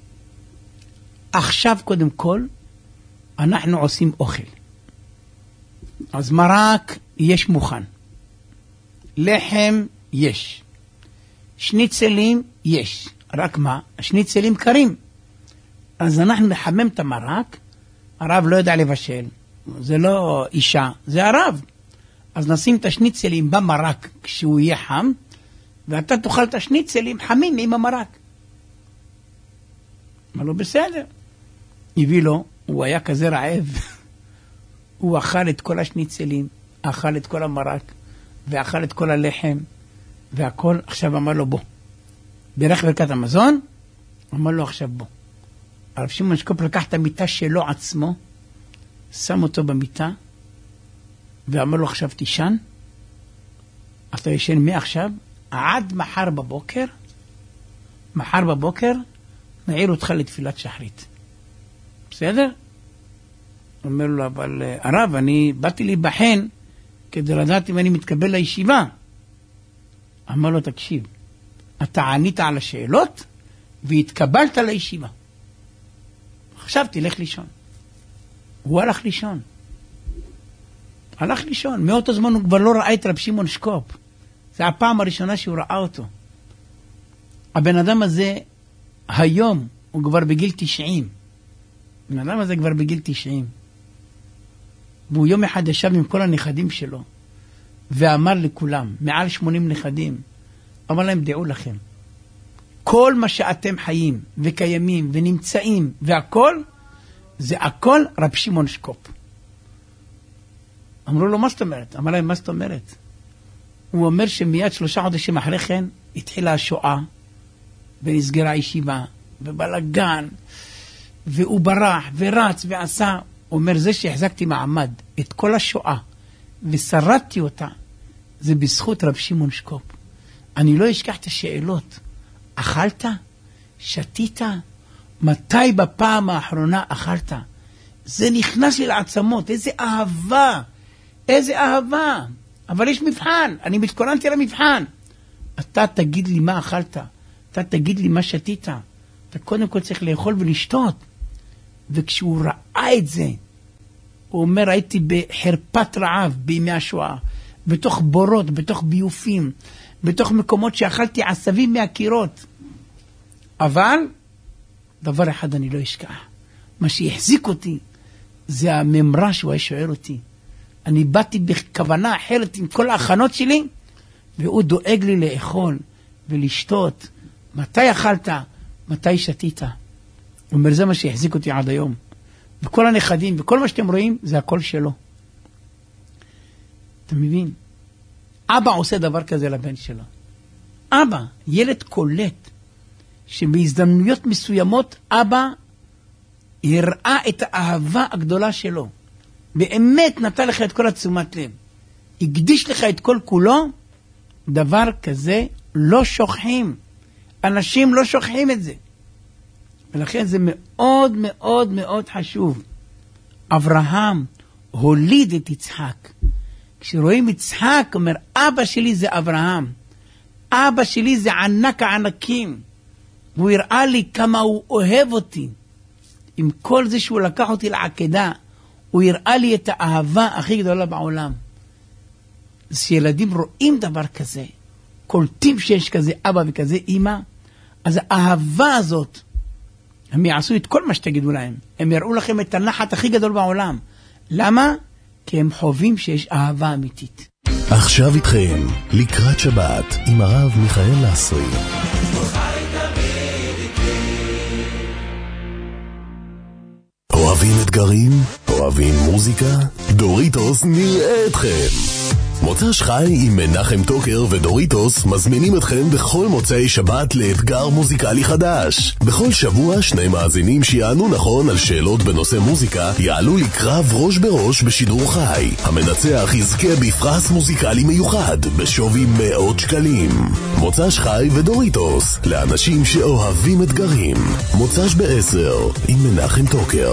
עכשיו קודם כל, אנחנו עושים אוכל. אז מרק יש מוכן. לחם יש. שניצלים יש. רק מה? השניצלים קרים. אז אנחנו נחמם את המרק, הרב לא יודע לבשל. זה לא אישה, זה הרב. אז נשים את השניצלים במרק כשהוא יהיה חם, ואתה תאכל את השניצלים חמים עם המרק. אמר לו, בסדר. הביא לו, הוא היה כזה רעב. הוא אכל את כל השניצלים, אכל את כל המרק, ואכל את כל הלחם, והכל. עכשיו אמר לו, בוא. בירך ברכת המזון, אמר לו, עכשיו בוא. הרב שמעון שקופ לקח את המיטה שלו עצמו, שם אותו במיטה, ואמר לו, עכשיו תישן, אתה ישן מעכשיו, עד מחר בבוקר, מחר בבוקר, נעיר אותך לתפילת שחרית. בסדר? אומר לו, אבל הרב, אני באתי להיבחן, כדי לדעת אם אני מתקבל לישיבה. אמר לו, תקשיב, אתה ענית על השאלות, והתקבלת לישיבה. עכשיו תלך לישון. הוא הלך לישון. הלך לישון. מאותו זמן הוא כבר לא ראה את רב שמעון שקופ. זה הפעם הראשונה שהוא ראה אותו. הבן אדם הזה, היום, הוא כבר בגיל תשעים. הבן אדם הזה כבר בגיל תשעים. והוא יום אחד ישב עם כל הנכדים שלו, ואמר לכולם, מעל שמונים נכדים, אמר להם, דעו לכם, כל מה שאתם חיים וקיימים ונמצאים והכל, זה הכל רב שמעון שקופ. אמרו לו, מה זאת אומרת? אמר להם, מה זאת אומרת? הוא אומר שמיד שלושה חודשים אחרי כן התחילה השואה, ונסגרה הישיבה, ובלגן, והוא ברח ורץ ועשה. הוא אומר, זה שהחזקתי מעמד את כל השואה ושרדתי אותה, זה בזכות רב שמעון שקופ. אני לא אשכח את השאלות. אכלת? שתית? מתי בפעם האחרונה אכלת? זה נכנס לי לעצמות. איזה אהבה, איזה אהבה. אבל יש מבחן, אני מתכוננתי למבחן. אתה תגיד לי מה אכלת, אתה תגיד לי מה שתית. אתה קודם כל צריך לאכול ולשתות. וכשהוא ראה את זה, הוא אומר, הייתי בחרפת רעב בימי השואה, בתוך בורות, בתוך ביופים, בתוך מקומות שאכלתי עשבים מהקירות. אבל דבר אחד אני לא אשכח. מה שהחזיק אותי זה הממרה שהוא היה שואל אותי. אני באתי בכוונה אחרת עם כל ההכנות שלי, והוא דואג לי לאכול ולשתות. מתי אכלת? מתי שתית? הוא אומר, זה מה שהחזיק אותי עד היום. וכל הנכדים וכל מה שאתם רואים, זה הכל שלו. אתה מבין? אבא עושה דבר כזה לבן שלו. אבא, ילד קולט, שבהזדמנויות מסוימות, אבא הראה את האהבה הגדולה שלו. באמת נתן לך את כל התשומת לב. הקדיש לך את כל כולו. דבר כזה לא שוכחים. אנשים לא שוכחים את זה. ולכן זה מאוד מאוד מאוד חשוב. אברהם הוליד את יצחק. כשרואים יצחק, אומר, אבא שלי זה אברהם. אבא שלי זה ענק הענקים. והוא הראה לי כמה הוא אוהב אותי. עם כל זה שהוא לקח אותי לעקדה, הוא הראה לי את האהבה הכי גדולה בעולם. אז שילדים רואים דבר כזה, קולטים שיש כזה אבא וכזה אמא, אז האהבה הזאת, הם יעשו את כל מה שתגידו להם. הם יראו לכם את הנחת הכי גדול בעולם. למה? כי הם חווים שיש אהבה אמיתית. עכשיו איתכם, לקראת שבת, עם הרב מיכאל לסרי. אוהבים אתגרים? אוהבים מוזיקה? דוריטוס נראה אתכם. מוצ"ש חי עם מנחם טוקר ודוריטוס מזמינים אתכם בכל מוצאי שבת לאתגר מוזיקלי חדש. בכל שבוע שני מאזינים שיענו נכון על שאלות בנושא מוזיקה יעלו לקרב ראש בראש בשידור חי. המנצח יזכה בפרס מוזיקלי מיוחד בשווי מאות שקלים. מוצ"ש חי ודוריטוס לאנשים שאוהבים אתגרים. מוצ"ש בעשר עם מנחם טוקר.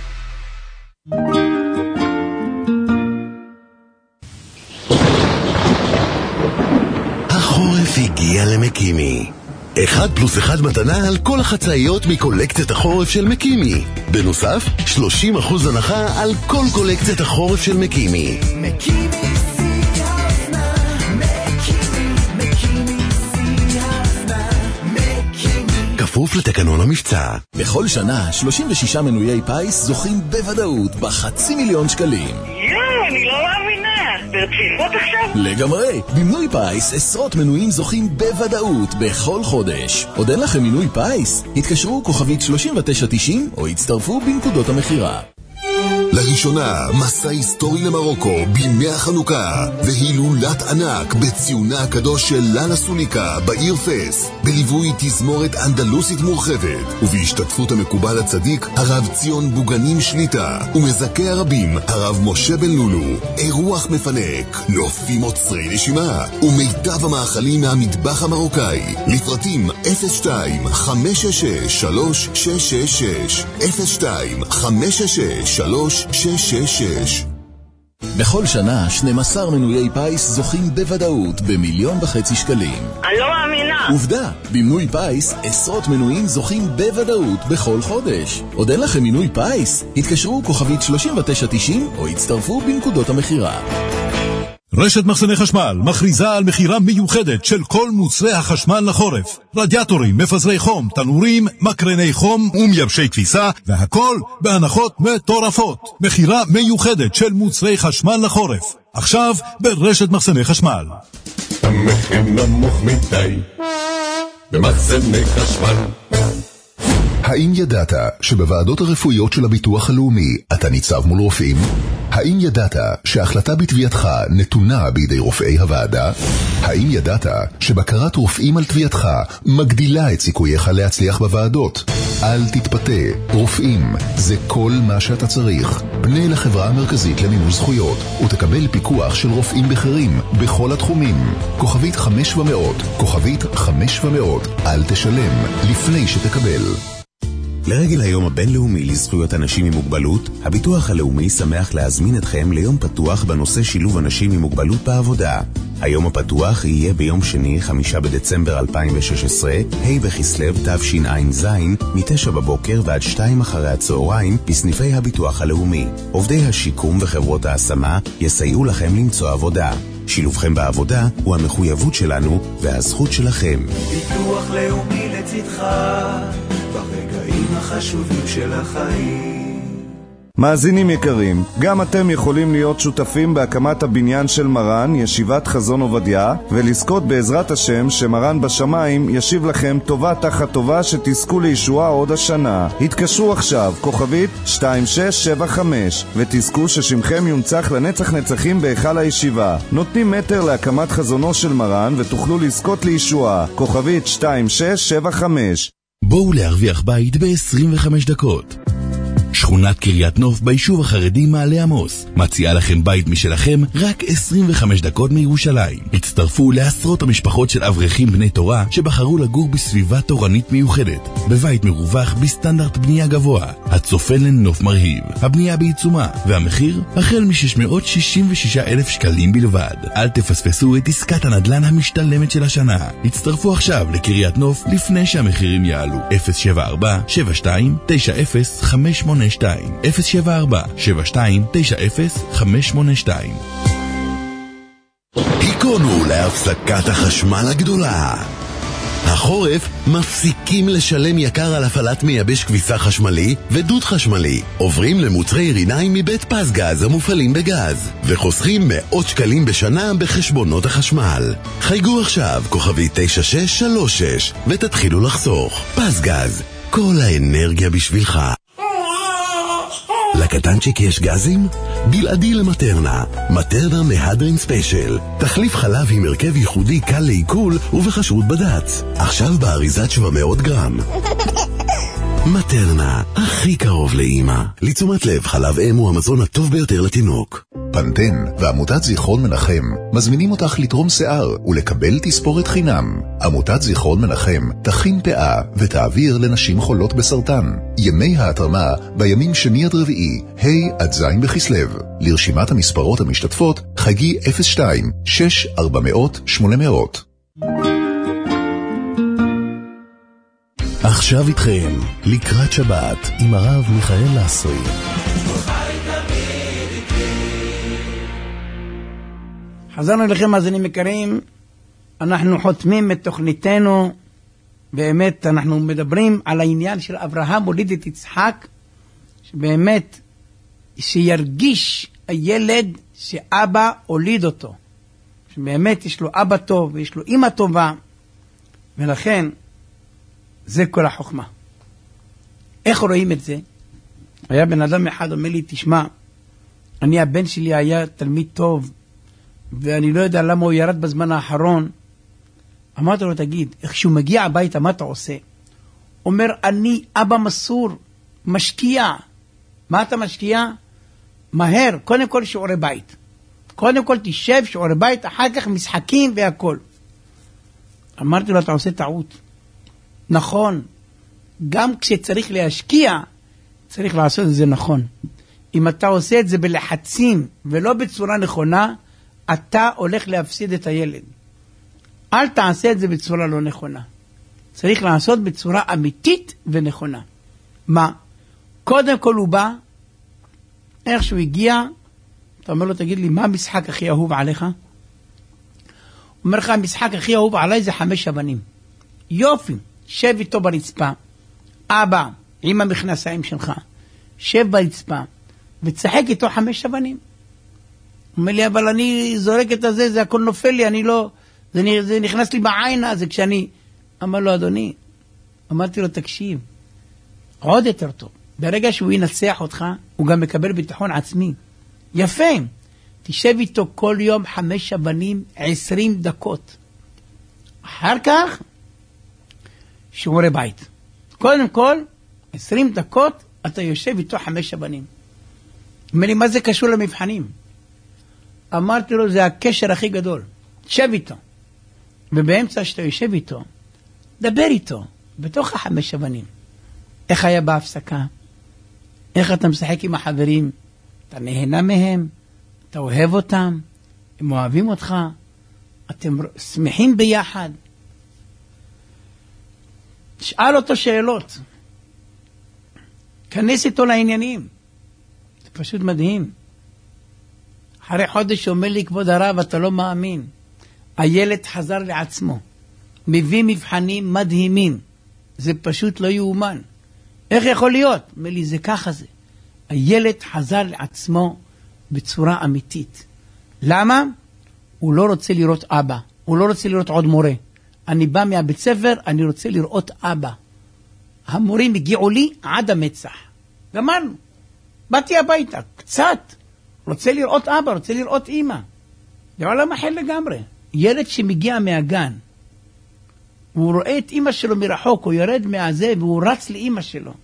החורף הגיע למקימי. אחד פלוס אחד מתנה על כל החצאיות מקולקציית החורף של מקימי. בנוסף, שלושים אחוז הנחה על כל קולקציית החורף של מקימי. מקימי שיא הזמן, מקימי, מקימי שיא הזמן, מקימי. כפוף לתקנון המבצע. בכל שנה, שלושים ושישה מנויי פייס זוכים בוודאות בחצי מיליון שקלים. יואו, אני לא מאמינה. ברצינות עכשיו? לגמרי. במנוי פייס עשרות מנויים זוכים בוודאות בכל חודש. עוד אין לכם מנוי פייס? התקשרו כוכבית שלושים ותשע תשעים או הצטרפו בנקודות המחירה. לראשונה, מסע היסטורי למרוקו בימי החנוכה, והילולת ענק בציונה הקדוש של לאלה סוליקה בעיר פס, בליווי תזמורת אנדלוסית מורחבת, ובהשתתפות המקובל הצדיק הרב ציון בוגנים שליטה, ומזכה הרבים הרב משה בן לולו. אירוח מפנק, נופים עוצרי נשימה, ומיטב המאכלים מהמטבח המרוקאי. לפרטים אפס שתיים חמש שש שש שלוש שש שש שש אפס שתיים חמש שש שש שלוש שש שש שש. בכל שנה שנים עשר מנויי פייס זוכים בוודאות במיליון וחצי שקלים. אני לא מאמינה. עובדה, במנוי פייס עשרות מנויים זוכים בוודאות בכל חודש. עוד אין לכם מנוי פייס? התקשרו כוכבית שלושים ותשע תשעים או הצטרפו בנקודות המחירה. רשת מחסני חשמל מכריזה על מחירה מיוחדת של כל מוצרי החשמל לחורף. רדיאטורים, מפזרי חום, תנורים, מקרני חום ומייבשי כביסה, והכל בהנחות מטורפות. מחירה מיוחדת של מוצרי חשמל לחורף. עכשיו ברשת מחסני חשמל. המחיר נמוך מדי במחסני חשמל. האם ידעת שבוועדות הרפואיות של הביטוח הלאומי אתה ניצב מול רופאים? האם ידעת שההחלטה בתביעתך נתונה בידי רופאי הוועדה? האם ידעת שבקרת רופאים על תביעתך מגדילה את סיכוייך להצליח בוועדות? אל תתפתה, רופאים זה כל מה שאתה צריך. פנה לחברה המרכזית למימוש זכויות ותקבל פיקוח של רופאים בכירים בכל התחומים. כוכבית חמש ומאות, כוכבית חמש ומאות, אל תשלם לפני שתקבל. לרגל היום הבינלאומי לזכויות אנשים עם מוגבלות, הביטוח הלאומי שמח להזמין אתכם ליום פתוח בנושא שילוב אנשים עם מוגבלות בעבודה. היום הפתוח יהיה ביום שני, חמישה בדצמבר אלפיים ושש עשרה, ה' בכסלו תשע"ז, מתשע בבוקר ועד שתיים אחרי הצהריים, בסניפי הביטוח הלאומי. עובדי השיקום וחברות ההשמה יסייעו לכם למצוא עבודה. שילובכם בעבודה הוא המחויבות שלנו והזכות שלכם. ביטוח לאומי לצדך ברגעים החשובים של החיים. מאזינים יקרים, גם אתם יכולים להיות שותפים בהקמת הבניין של מרן, ישיבת חזון עובדיה, ולזכות בעזרת השם שמרן בשמיים ישיב לכם טובה תחת טובה שתזכו לישועה עוד השנה. התקשרו עכשיו, כוכבית שתיים שש שבע חמש, ותזכו ששמכם יונצח לנצח נצחים בהיכל הישיבה. נותנים מטר להקמת חזונו של מרן ותוכלו לזכות לישועה. כוכבית שתיים שש שבע חמש. בואו להרוויח בית ב-עשרים וחמש דקות. שכונת קריית נוף ביישוב החרדי מעלה עמוס מציעה לכם בית משלכם רק עשרים וחמש דקות מירושלים. הצטרפו לעשרות המשפחות של אברכים בני תורה שבחרו לגור בסביבה תורנית מיוחדת, בבית מרווח בסטנדרט בנייה גבוה, הצופה לנוף מרהיב. הבנייה בעיצומה והמחיר החל מ-שש מאות שישים ושישה אלף שקלים בלבד. אל תפספסו את עסקת הנדל"ן המשתלמת של השנה. הצטרפו עכשיו לקריית נוף לפני שהמחירים יעלו. אפס שבע ארבע שבע שתיים תשע אפס חמש שמונה שתיים אפס שבע ארבע שבע שתיים תשע אפס חמש שמונה שתיים. היכונו להפסקת החשמל הגדולה. החורף מפסיקים לשלם יקר על הפעלת מייבש כביסה חשמלי ודוד חשמלי. עוברים למוצרי ריניים מבית פסגז המופעלים בגז וחוסכים מאות שקלים בשנה בחשבונות החשמל. חייגו עכשיו כוכבי תשע שש שלוש שש ותתחילו לחסוך. פסגז, כל האנרגיה בשבילך. לקטנצ'יק יש גזים? בלעדי למטרנה. מטרנה מהדרין ספיישל. תחליף חלב עם הרכב ייחודי קל לעיכול ובחשרות בד"ץ. עכשיו באריזת שבע מאות גרם. מטרנה, הכי קרוב לאמא. לתשומת לב, חלב אם הוא המזון הטוב ביותר לתינוק. פנטן ועמותת זיכרון מנחם מזמינים אותך לתרום שיער ולקבל תספורת חינם. עמותת זיכרון מנחם תכין פאה ותעביר לנשים חולות בסרטן. ימי ההתרמה בימים שני עד רביעי, ה' עד ז' בכסלו. לרשימת המספרות המשתתפות חגי אפס שתיים שש ארבע מאות שמונה מאות. עכשיו איתכם, לקראת שבת, עם הרב מיכאל לסרי. חזרנו לכם מאזינים יקרים, אנחנו חותמים את תוכניתנו, באמת אנחנו מדברים על העניין של אברהם הוליד את יצחק, שבאמת שירגיש הילד שאבא הוליד אותו, שבאמת יש לו אבא טוב ויש לו אמא טובה, ולכן זה כל החוכמה. איך רואים את זה? היה בן אדם אחד אומר לי, תשמע, אני הבן שלי היה תלמיד טוב, ואני לא יודע למה הוא ירד בזמן האחרון. אמרתי לו, תגיד, איך שהוא מגיע הביתה, מה אתה עושה? אומר, אני אבא מסור, משקיע. מה אתה משקיע? מהר, קודם כל שיעורי בית. קודם כל תשב, שיעורי בית, אחר כך משחקים והכל. אמרתי לו, אתה עושה טעות. נכון, גם כשצריך להשקיע, צריך לעשות את זה נכון. אם אתה עושה את זה בלחצים ולא בצורה נכונה, אתה הולך להפסיד את הילד. אל תעשה את זה בצורה לא נכונה. צריך לעשות בצורה אמיתית ונכונה. מה? קודם כל הוא בא, איך שהוא הגיע, אתה אומר לו, תגיד לי, מה המשחק הכי אהוב עליך? הוא אומר לך, המשחק הכי אהוב עליי זה חמש אבנים. יופי, שב איתו ברצפה. אבא, עם המכנסיים שלך, שב ברצפה, וצחק איתו חמש אבנים. הוא אומר לי, אבל אני זורק את הזה, זה הכל נופל לי, אני לא, זה, זה נכנס לי בעין, זה כשאני, אמר לו, אדוני, אמרתי לו, תקשיב, עוד יותר טוב, ברגע שהוא ינצח אותך, הוא גם מקבל ביטחון עצמי. יפה, תשב איתו כל יום חמש אבנים, עשרים דקות. אחר כך, שיעורי בית. קודם כל, עשרים דקות, אתה יושב איתו חמש אבנים. אומר לי, מה זה קשור למבחנים? אמרתי לו, זה הקשר הכי גדול. שב איתו. ובאמצע שאתה יושב איתו, דבר איתו, בתוך החמש אבנים. איך היה בהפסקה? איך אתה משחק עם החברים? אתה נהנה מהם? אתה אוהב אותם? הם אוהבים אותך? אתם שמחים ביחד? שאל אותו שאלות. כנס איתו לעניינים. זה פשוט מדהים. אחרי חודש אומר לי, כבוד הרב, אתה לא מאמין. הילד חזר לעצמו. מביא מבחנים מדהימים. זה פשוט לא יאומן. איך יכול להיות? אומר לי, זה ככה זה. הילד חזר לעצמו בצורה אמיתית. למה? הוא לא רוצה לראות אבא. הוא לא רוצה לראות עוד מורה. אני בא מהבית ספר, אני רוצה לראות אבא. המורים הגיעו לי עד המצח. גמרנו. באתי הביתה, קצת. רוצה לראות אבא, רוצה לראות אמא. זה עולם אחר לגמרי. ילד שמגיע מהגן, הוא רואה את אמא שלו מרחוק, הוא יורד מהזה, והוא רץ לאמא שלו.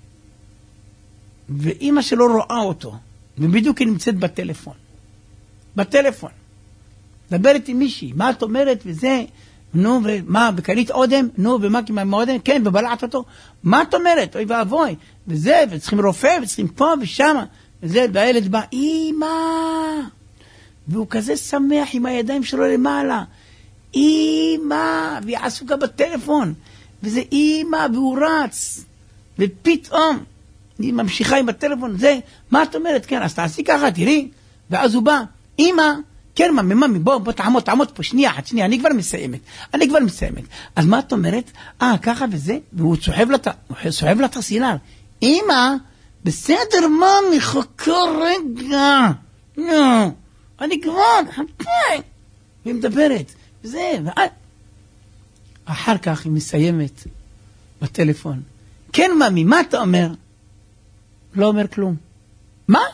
ואמא שלו רואה אותו. ובדיוק היא נמצאת בטלפון. בטלפון. דברת עם מישהי, מה את אומרת וזה... נו, ומה, בקלית אודם? נו, ומה כמעט אודם? כן, ובלעת אותו. מה את אומרת? אוי ואבוי. וזה, וצריכים רופא, וצריכים פה ושם. וזה, והילד בא, אמא. והוא כזה שמח עם הידיים שלו למעלה. אמא. והיא עסוקה בטלפון. וזה אמא, והוא רץ. ופתאום, היא ממשיכה עם הטלפון. זה, מה את אומרת? כן, אז תעשי ככה, תראי. ואז הוא בא, אמא. כן, ממי, ממי, בוא, בוא, תעמוד, תעמוד פה, שנייה, אחת, שנייה, אני כבר מסיימת, אני כבר מסיימת. אז מה את אומרת? אה, ככה וזה, והוא צוחב לה, צוחב לה את הסינר. אמא, בסדר, ממי, חכה רגע. נו, אני כבר, חכה. והיא מדברת, וזה, ואת. אחר כך היא מסיימת בטלפון. כן, ממי, מה אתה אומר? לא אומר כלום. מה?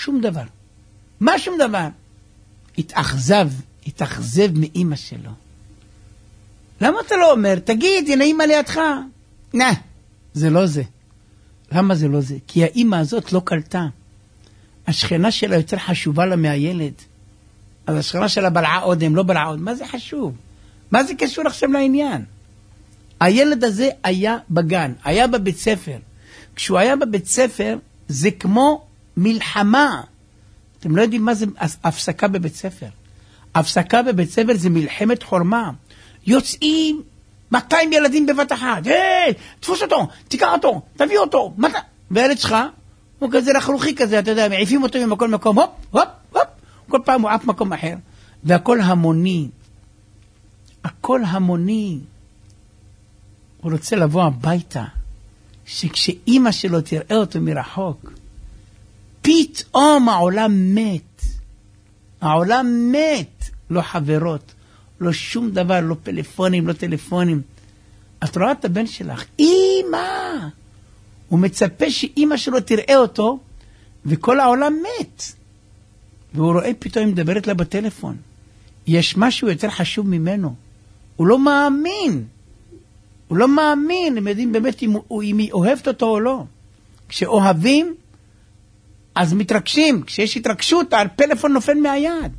שום דבר. מה שום דבר? התאכזב, התאכזב מאמא שלו. למה אתה לא אומר, תגיד, הנה אמא לידך? נה, זה לא זה. למה זה לא זה? כי האמא הזאת לא קלטה. השכנה שלה יותר חשובה לה מהילד. אז השכנה שלה בלעה עוד, הם לא בלעה עוד. מה זה חשוב? מה זה קשור עכשיו לעניין? הילד הזה היה בגן, היה בבית ספר. כשהוא היה בבית ספר, זה כמו מלחמה. אתם לא יודעים מה זה הפסקה בבית ספר. הפסקה בבית ספר זה מלחמת חורמה. יוצאים מאתיים ילדים בבת אחת. היי, תפוס אותו, תיקח אותו, תביא אותו. והילד שלך, הוא כזה לחלוכי כזה, אתה יודע, מעיפים אותו ממקום למקום, הופ, הופ, הופ. כל פעם הוא עף מקום אחר. והכל המוני. הכל המוני. הוא רוצה לבוא הביתה, שכשאימא שלו תראה אותו מרחוק, פתאום העולם מת. העולם מת. לא חברות, לא שום דבר, לא פלאפונים, לא טלפונים. את רואה את הבן שלך, אימא! הוא מצפה שאימא שלו תראה אותו, וכל העולם מת. והוא רואה פתאום היא מדברת לה בטלפון. יש משהו יותר חשוב ממנו. הוא לא מאמין. הוא לא מאמין. הם יודעים באמת אם, אם היא אוהבת אותו או לא. כשאוהבים, אז מתרגשים. כשיש התרגשות, הפלאפון נופל מהיד.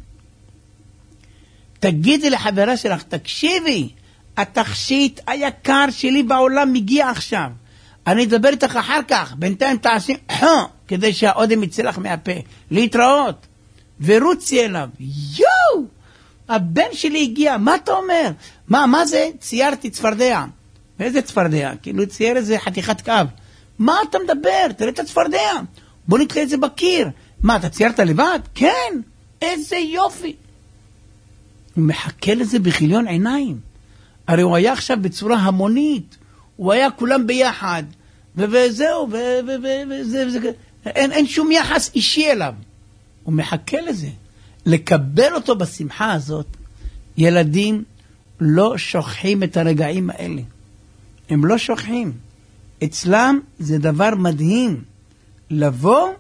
תגידי לחברה שלך, תקשיבי, התכשיט היקר שלי בעולם מגיע עכשיו. אני אדבר איתך אחר כך. בינתיים תעשי, כדי שהאודם יצא לך מהפה. להתראות. ורוצי אליו. יואו! הבן שלי הגיע. מה אתה אומר? מה, מה זה? ציירתי צפרדע. איזה צפרדע? כאילו צייר איזה חתיכת קו. מה אתה מדבר? תראה את הצפרדע. בוא נתלה את זה בקיר. מה, אתה ציירת לבד? כן. איזה יופי. הוא מחכה לזה בחיליון עיניים. הרי הוא היה עכשיו בצורה המונית. הוא היה כולם ביחד. וזהו, וזה, אין, אין שום יחס אישי אליו. הוא מחכה לזה. לקבל אותו בשמחה הזאת. ילדים לא שוכחים את הרגעים האלה. הם לא שוכחים. אצלם זה דבר מדהים. לבוא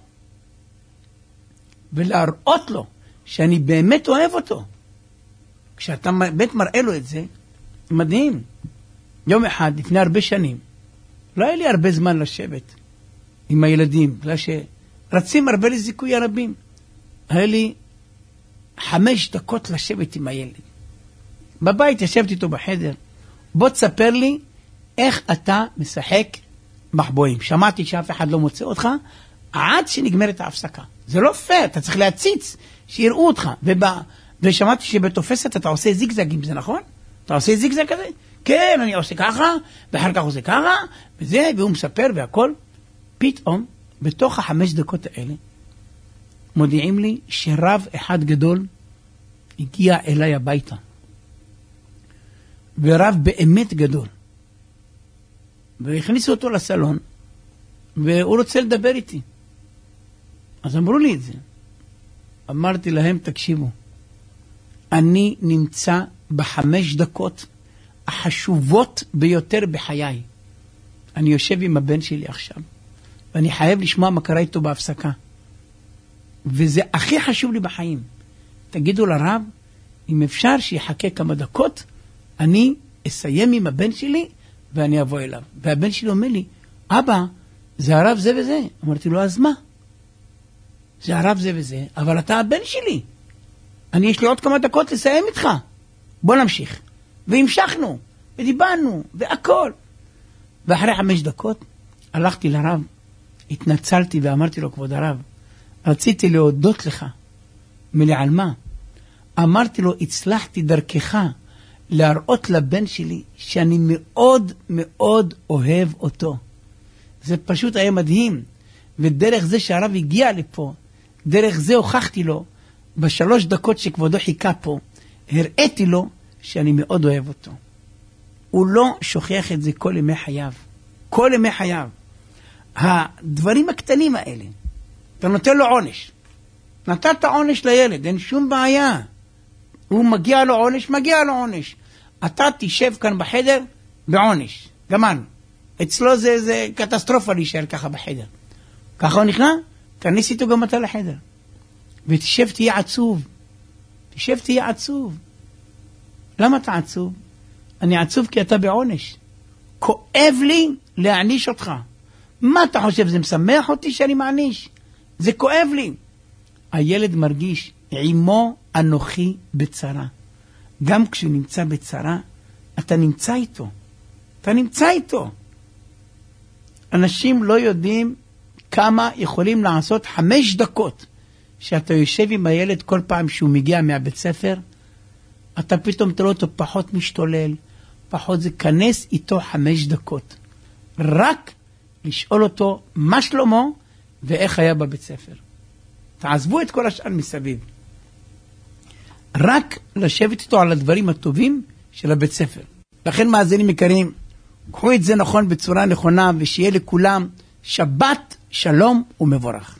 ולהראות לו שאני באמת אוהב אותו. כשאתה באמת מראה לו את זה, מדהים. יום אחד, לפני הרבה שנים, לא היה לי הרבה זמן לשבת עם הילדים, בגלל שרצים הרבה לזיכוי הרבים. היה לי חמש דקות לשבת עם הילד. בבית ישבתי איתו בחדר. בוא תספר לי איך אתה משחק מחבואים. שמעתי שאף אחד לא מוצא אותך עד שנגמרת ההפסקה. זה לא פייר, אתה צריך להציץ, שיראו אותך. ובא, ושמעתי שבתופסת אתה עושה זיגזגים, זה נכון? אתה עושה זיגזג כזה? כן, אני עושה ככה, ואחר כך עושה ככה, וזה, והוא מספר והכל. פתאום, בתוך החמש דקות האלה, מודיעים לי שרב אחד גדול הגיע אליי הביתה. ורב באמת גדול. והכניסו אותו לסלון, והוא רוצה לדבר איתי. אז אמרו לי את זה. אמרתי להם, תקשיבו, אני נמצא בחמש דקות החשובות ביותר בחיי. אני יושב עם הבן שלי עכשיו, ואני חייב לשמוע מה קרה איתו בהפסקה. וזה הכי חשוב לי בחיים. תגידו לרב, אם אפשר שיחכה כמה דקות, אני אסיים עם הבן שלי, ואני אבוא אליו. והבן שלי אומר לי, אבא, זה הרב זה וזה. אמרתי לו, אז מה? זה הרב זה וזה, אבל אתה הבן שלי. אני יש לי עוד כמה דקות לסיים איתך. בוא נמשיך. והמשכנו, ודיברנו, והכל. ואחרי חמש דקות, הלכתי לרב, התנצלתי ואמרתי לו, כבוד הרב, רציתי להודות לך. מלעל מה? אמרתי לו, הצלחתי דרכך להראות לבן שלי שאני מאוד מאוד אוהב אותו. זה פשוט היה מדהים. ודרך זה שהרב הגיע לפה, דרך זה הוכחתי לו, בשלוש דקות שכבודו חיכה פה, הראיתי לו שאני מאוד אוהב אותו. הוא לא שוכח את זה כל ימי חייו. כל ימי חייו. הדברים הקטנים האלה, אתה נותן לו עונש. נתת עונש לילד, אין שום בעיה. הוא מגיע לו עונש, מגיע לו עונש. אתה תשב כאן בחדר בעונש. גמרנו. אצלו זה, זה קטסטרופה להישאר ככה בחדר. ככה הוא נכנע, תכניס איתו גם אתה לחדר. ותשב תהיה עצוב. תשב תהיה עצוב. למה אתה עצוב? אני עצוב כי אתה בעונש. כואב לי להעניש אותך. מה אתה חושב? זה משמח אותי שאני מעניש? זה כואב לי. הילד מרגיש, עמו אנוכי בצרה. גם כשהוא נמצא בצרה, אתה נמצא איתו. אתה נמצא איתו. אנשים לא יודעים כמה יכולים לעשות חמש דקות שאתה יושב עם הילד כל פעם שהוא מגיע מהבית ספר, אתה פתאום תראה אותו פחות משתולל, פחות זה, כנס איתו חמש דקות. רק לשאול אותו מה שלמה ואיך היה בבית ספר. תעזבו את כל השאר מסביב. רק לשבת איתו על הדברים הטובים של הבית ספר. לכן מאזינים יקרים, קחו את זה נכון בצורה נכונה, ושיהיה לכולם שבת שלום ומבורך.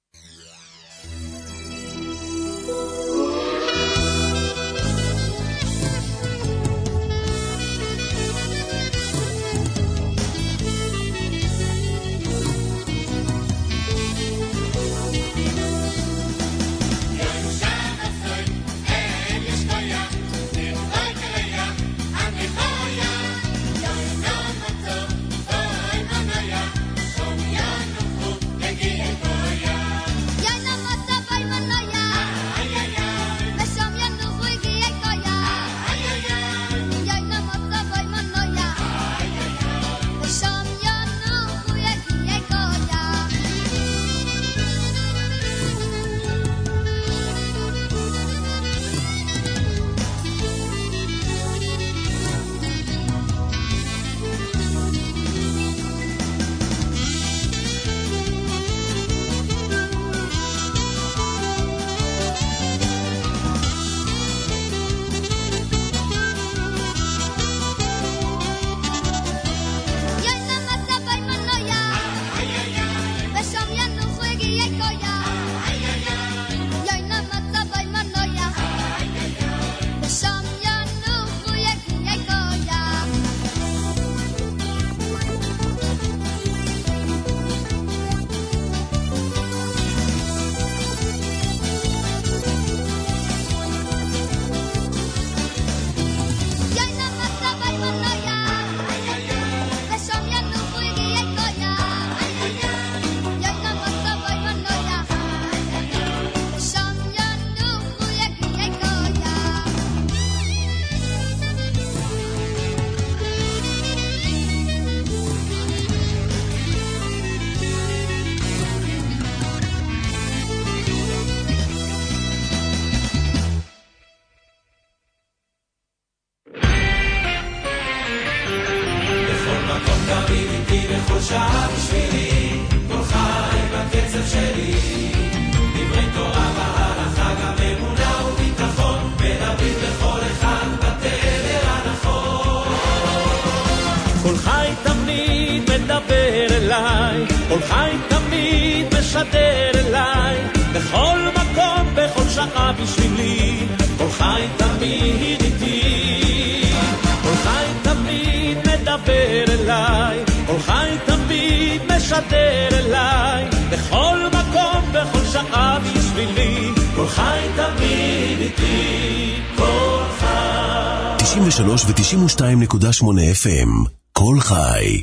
תשעים ושלוש ו-תשעים ושתיים נקודה שמונה אף אם, כל חי.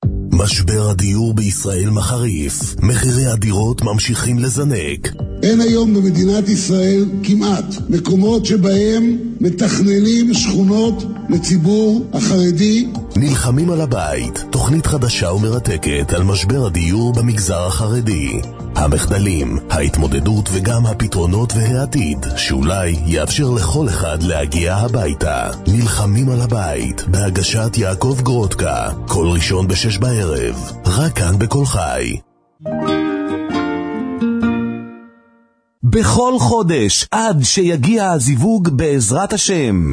משבר הדיור בישראל מחריף, מחירי הדירות ממשיכים לזנק. אין היום במדינת ישראל כמעט מקומות שבהם מתכננים שכונות לציבור החרדי. נלחמים על הבית, תוכנית חדשה ומרתקת על משבר הדיור במגזר החרדי. המחדלים, ההתמודדות וגם הפתרונות והעתיד, שאולי יאפשר לכל אחד להגיע הביתה. נלחמים על הבית, בהגשת יעקב גרודקה, כל ראשון בשש בערב, רק כאן בכל חי. בכל חודש, עד שיגיע הזיווג בעזרת השם.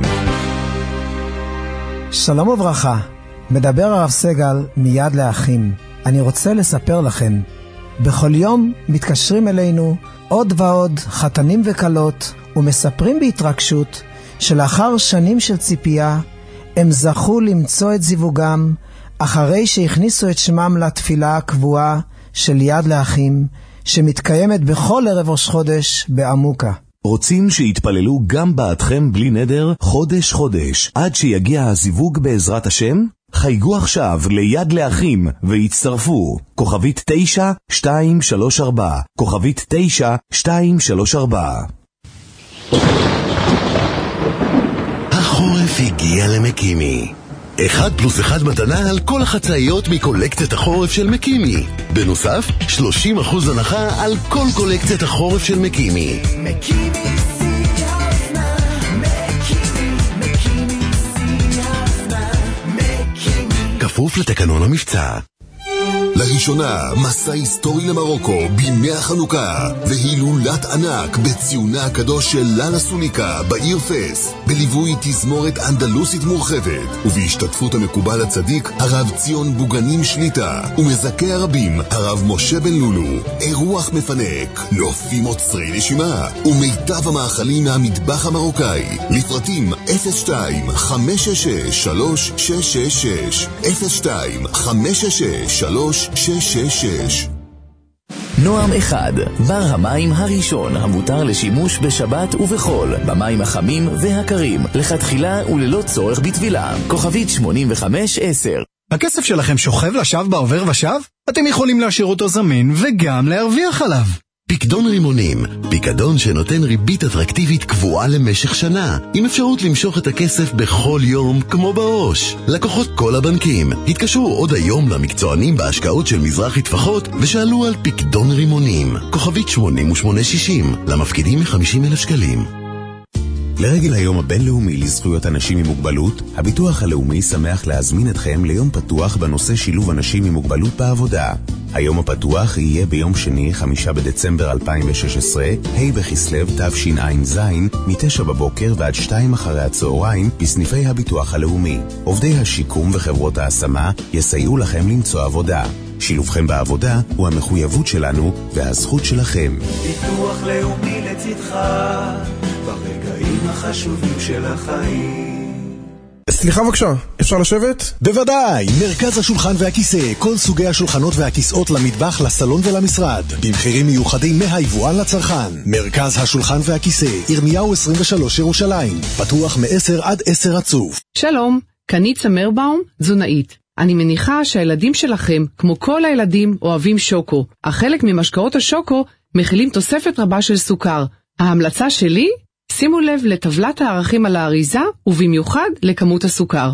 שלום וברכה, מדבר הרב סגל מיד לאחים. אני רוצה לספר לכם, בכל יום מתקשרים אלינו עוד ועוד חתנים וקלות ומספרים בהתרגשות שלאחר שנים של ציפייה הם זכו למצוא את זיווגם אחרי שהכניסו את שמם לתפילה הקבועה של יד לאחים שמתקיימת בכל ערב ראש חודש בעמוקה. רוצים שיתפללו גם בעדכם בלי נדר חודש חודש עד שיגיע הזיווג בעזרת השם? חייגו עכשיו ליד לאחים והצטרפו. כוכבית תשע שתיים שלוש ארבע, כוכבית תשע שתיים שלוש ארבע. החורף הגיע למקימי. אחד פלוס אחד מתנה על כל החצאיות מקולקציית החורף של מקימי. בנוסף, שלושים אחוז הנחה על כל קולקציית החורף של מקימי. מקימי שיא הזמן, מקימי, מקימי שיא הזמן, מקימי. כפוף לתקנון המבצע. לראשונה, מסע היסטורי למרוקו בימי החנוכה, והילולת ענק בציונה הקדוש של לאלה סוניקה בעיר פס, בליווי תזמורת אנדלוסית מורחבת, ובהשתתפות המקובל הצדיק הרב ציון בוגנים שליטה, ומזכה הרבים הרב משה בן לולו. אירוח מפנק, נופים עוצרי נשימה, ומיטב המאכלים מהמטבח המרוקאי. לפרטים אפס שתיים חמש שש שש שלוש שש שש שש, אפס שתיים חמש שש שש שלוש שש שש שש. נועם אחד, בר המים הראשון המותר לשימוש בשבת ובחול, במים החמים והקרים, לכתחילה וללא צורך בטבילה. כוכבית שמונים וחמש עשר. הכסף שלכם שוכב לשווא בעובר ושב? אתם יכולים להשאיר אותו זמין וגם להרוויח עליו. פיקדון רימונים, פיקדון שנותן ריבית אטרקטיבית קבועה למשך שנה, עם אפשרות למשוך את הכסף בכל יום כמו בעו"ש. לקוחות כל הבנקים התקשרו עוד היום למקצוענים בהשקעות של מזרחי טפחות ושאלו על פיקדון רימונים. כוכבית שמונים ושמונה שישים, למפקידים מ-חמישים אלף שקלים. לרגל היום הבינלאומי לזכויות אנשים עם מוגבלות, הביטוח הלאומי שמח להזמין אתכם ליום פתוח בנושא שילוב אנשים עם מוגבלות בעבודה. היום הפתוח יהיה ביום שני, חמישה בדצמבר אלפיים ושש עשרה, ה' בכסלו תשע"ז, מתשע בבוקר ועד שתיים אחרי הצהריים, בסניפי הביטוח הלאומי. עובדי השיקום וחברות ההשמה יסייעו לכם למצוא עבודה. שילובכם בעבודה הוא המחויבות שלנו והזכות שלכם. ביטוח לאומי לצדך ברגעים החשובים של החיים. סליחה בבקשה, אפשר לשבת? בוודאי, מרכז השולחן והכיסא, כל סוגי השולחנות והכיסאות למטבח, לסלון ולמשרד, במחירים מיוחדים מהיבואן לצרכן. מרכז השולחן והכיסא, ירמיהו עשרים ושלוש ירושלים, פתוח מ-עשר עד עשר רצוף. שלום, כאן צמרבאום, תזונאית. אני מניחה שהילדים שלכם, כמו כל הילדים, אוהבים שוקו. אך חלק ממשקאות השוקו מכילים תוספת רבה של סוכר. ההמלצה שלי? שימו לב לטבלת הערכים על האריזה, ובמיוחד לכמות הסוכר.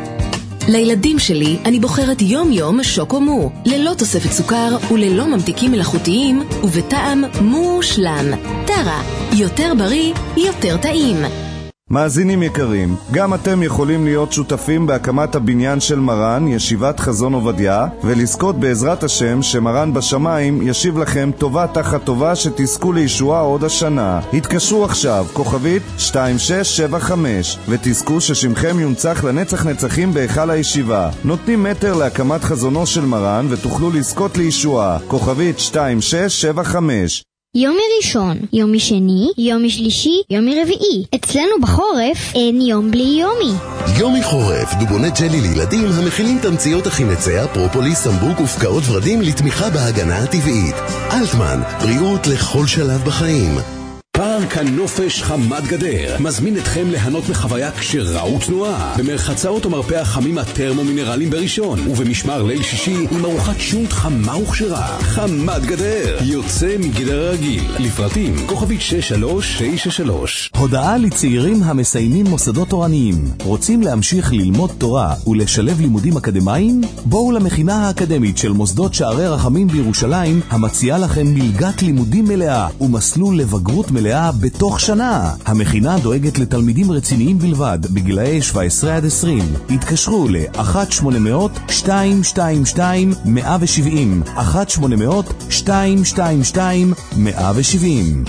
לילדים שלי אני בוחרת יום יום שוקו מו, ללא תוספת סוכר וללא ממתיקים מלאכותיים, ובטעם מושלם. טרה, יותר בריא, יותר טעים. מאזינים יקרים, גם אתם יכולים להיות שותפים בהקמת הבניין של מרן, ישיבת חזון עובדיה, ולזכות בעזרת השם שמרן בשמיים ישיב לכם טובה תחת טובה שתזכו לישועה עוד השנה. התקשרו עכשיו, כוכבית שתיים שש שבע חמש, ותזכו ששמכם יונצח לנצח נצחים בהיכל הישיבה. נותנים מטר להקמת חזונו של מרן ותוכלו לזכות לישועה. כוכבית שתיים שש שבע חמש. יום ראשון, יום שני, יום שלישי, יום רביעי. אצלנו בחורף אין יום בלי יומי. יומי חורף, דובוני ג'לי לילדים המכילים תמציות החינציה, פרופוליס, סמבוק ופקעות ורדים לתמיכה בהגנה הטבעית. אלטמן, בריאות לכל שלב בחיים. פארק הנופש חמת גדר מזמין אתכם ליהנות מחוויה כשרה ותנועה במרחצאות ומרפא החמים הטרמו-מינרליים בראשון, ובמשמר ליל שישי עם ארוחת שונט חמה וכשרה. חמת גדר יוצא מגדר הרגיל. לפרטים כוכבית שש שלוש תשע שלוש. הודעה לצעירים המסיימים מוסדות תורניים. רוצים להמשיך ללמוד תורה ולשלב לימודים אקדמיים? בואו למכינה האקדמית של מוסדות שערי רחמים בירושלים, המציעה לכם מלגת לימודים מלאה ומסלול לבגרות מלאה בתוך שנה. המכינה דואגת לתלמידים רציניים בלבד בגילאי שבע עשרה עד עשרים. התקשרו ל-אחת שמונה מאות שתיים שתיים שתיים מאה ושבעים, אחת שמונה מאות שתיים שתיים שתיים מאה ושבעים.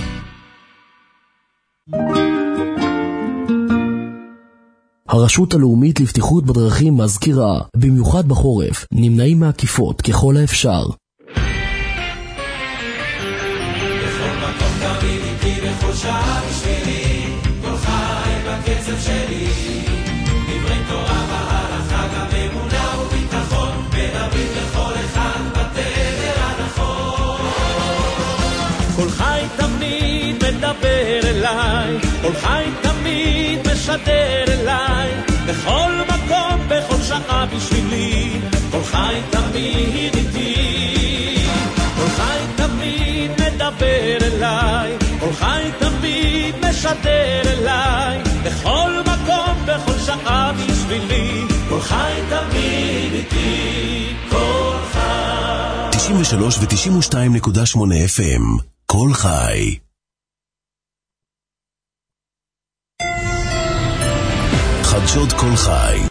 הרשות הלאומית לבטיחות בדרכים מזכירה, במיוחד בחורף, נמנעים מעקיפות ככל האפשר. שעה בשבילי, כל חי בקצב שלי, דברי תורה והלכה, גם אמונה וביטחון, מדברים לכל אחד בתדר הנכון. כל חי תמיד משדר אליי, בכל מקום, בכל שעה בשבילי, כל חי תמיד איתי, כל חי תמיד מדבר אליי, כל חי תמיד משדר אליי, בכל מקום, בכל שעה בשבילי, כל חי תמיד איתי, כל חי. תשעים ושלוש ו-תשעים ושתיים נקודה שמונה אף אם, כל חי. חדשות כל חי.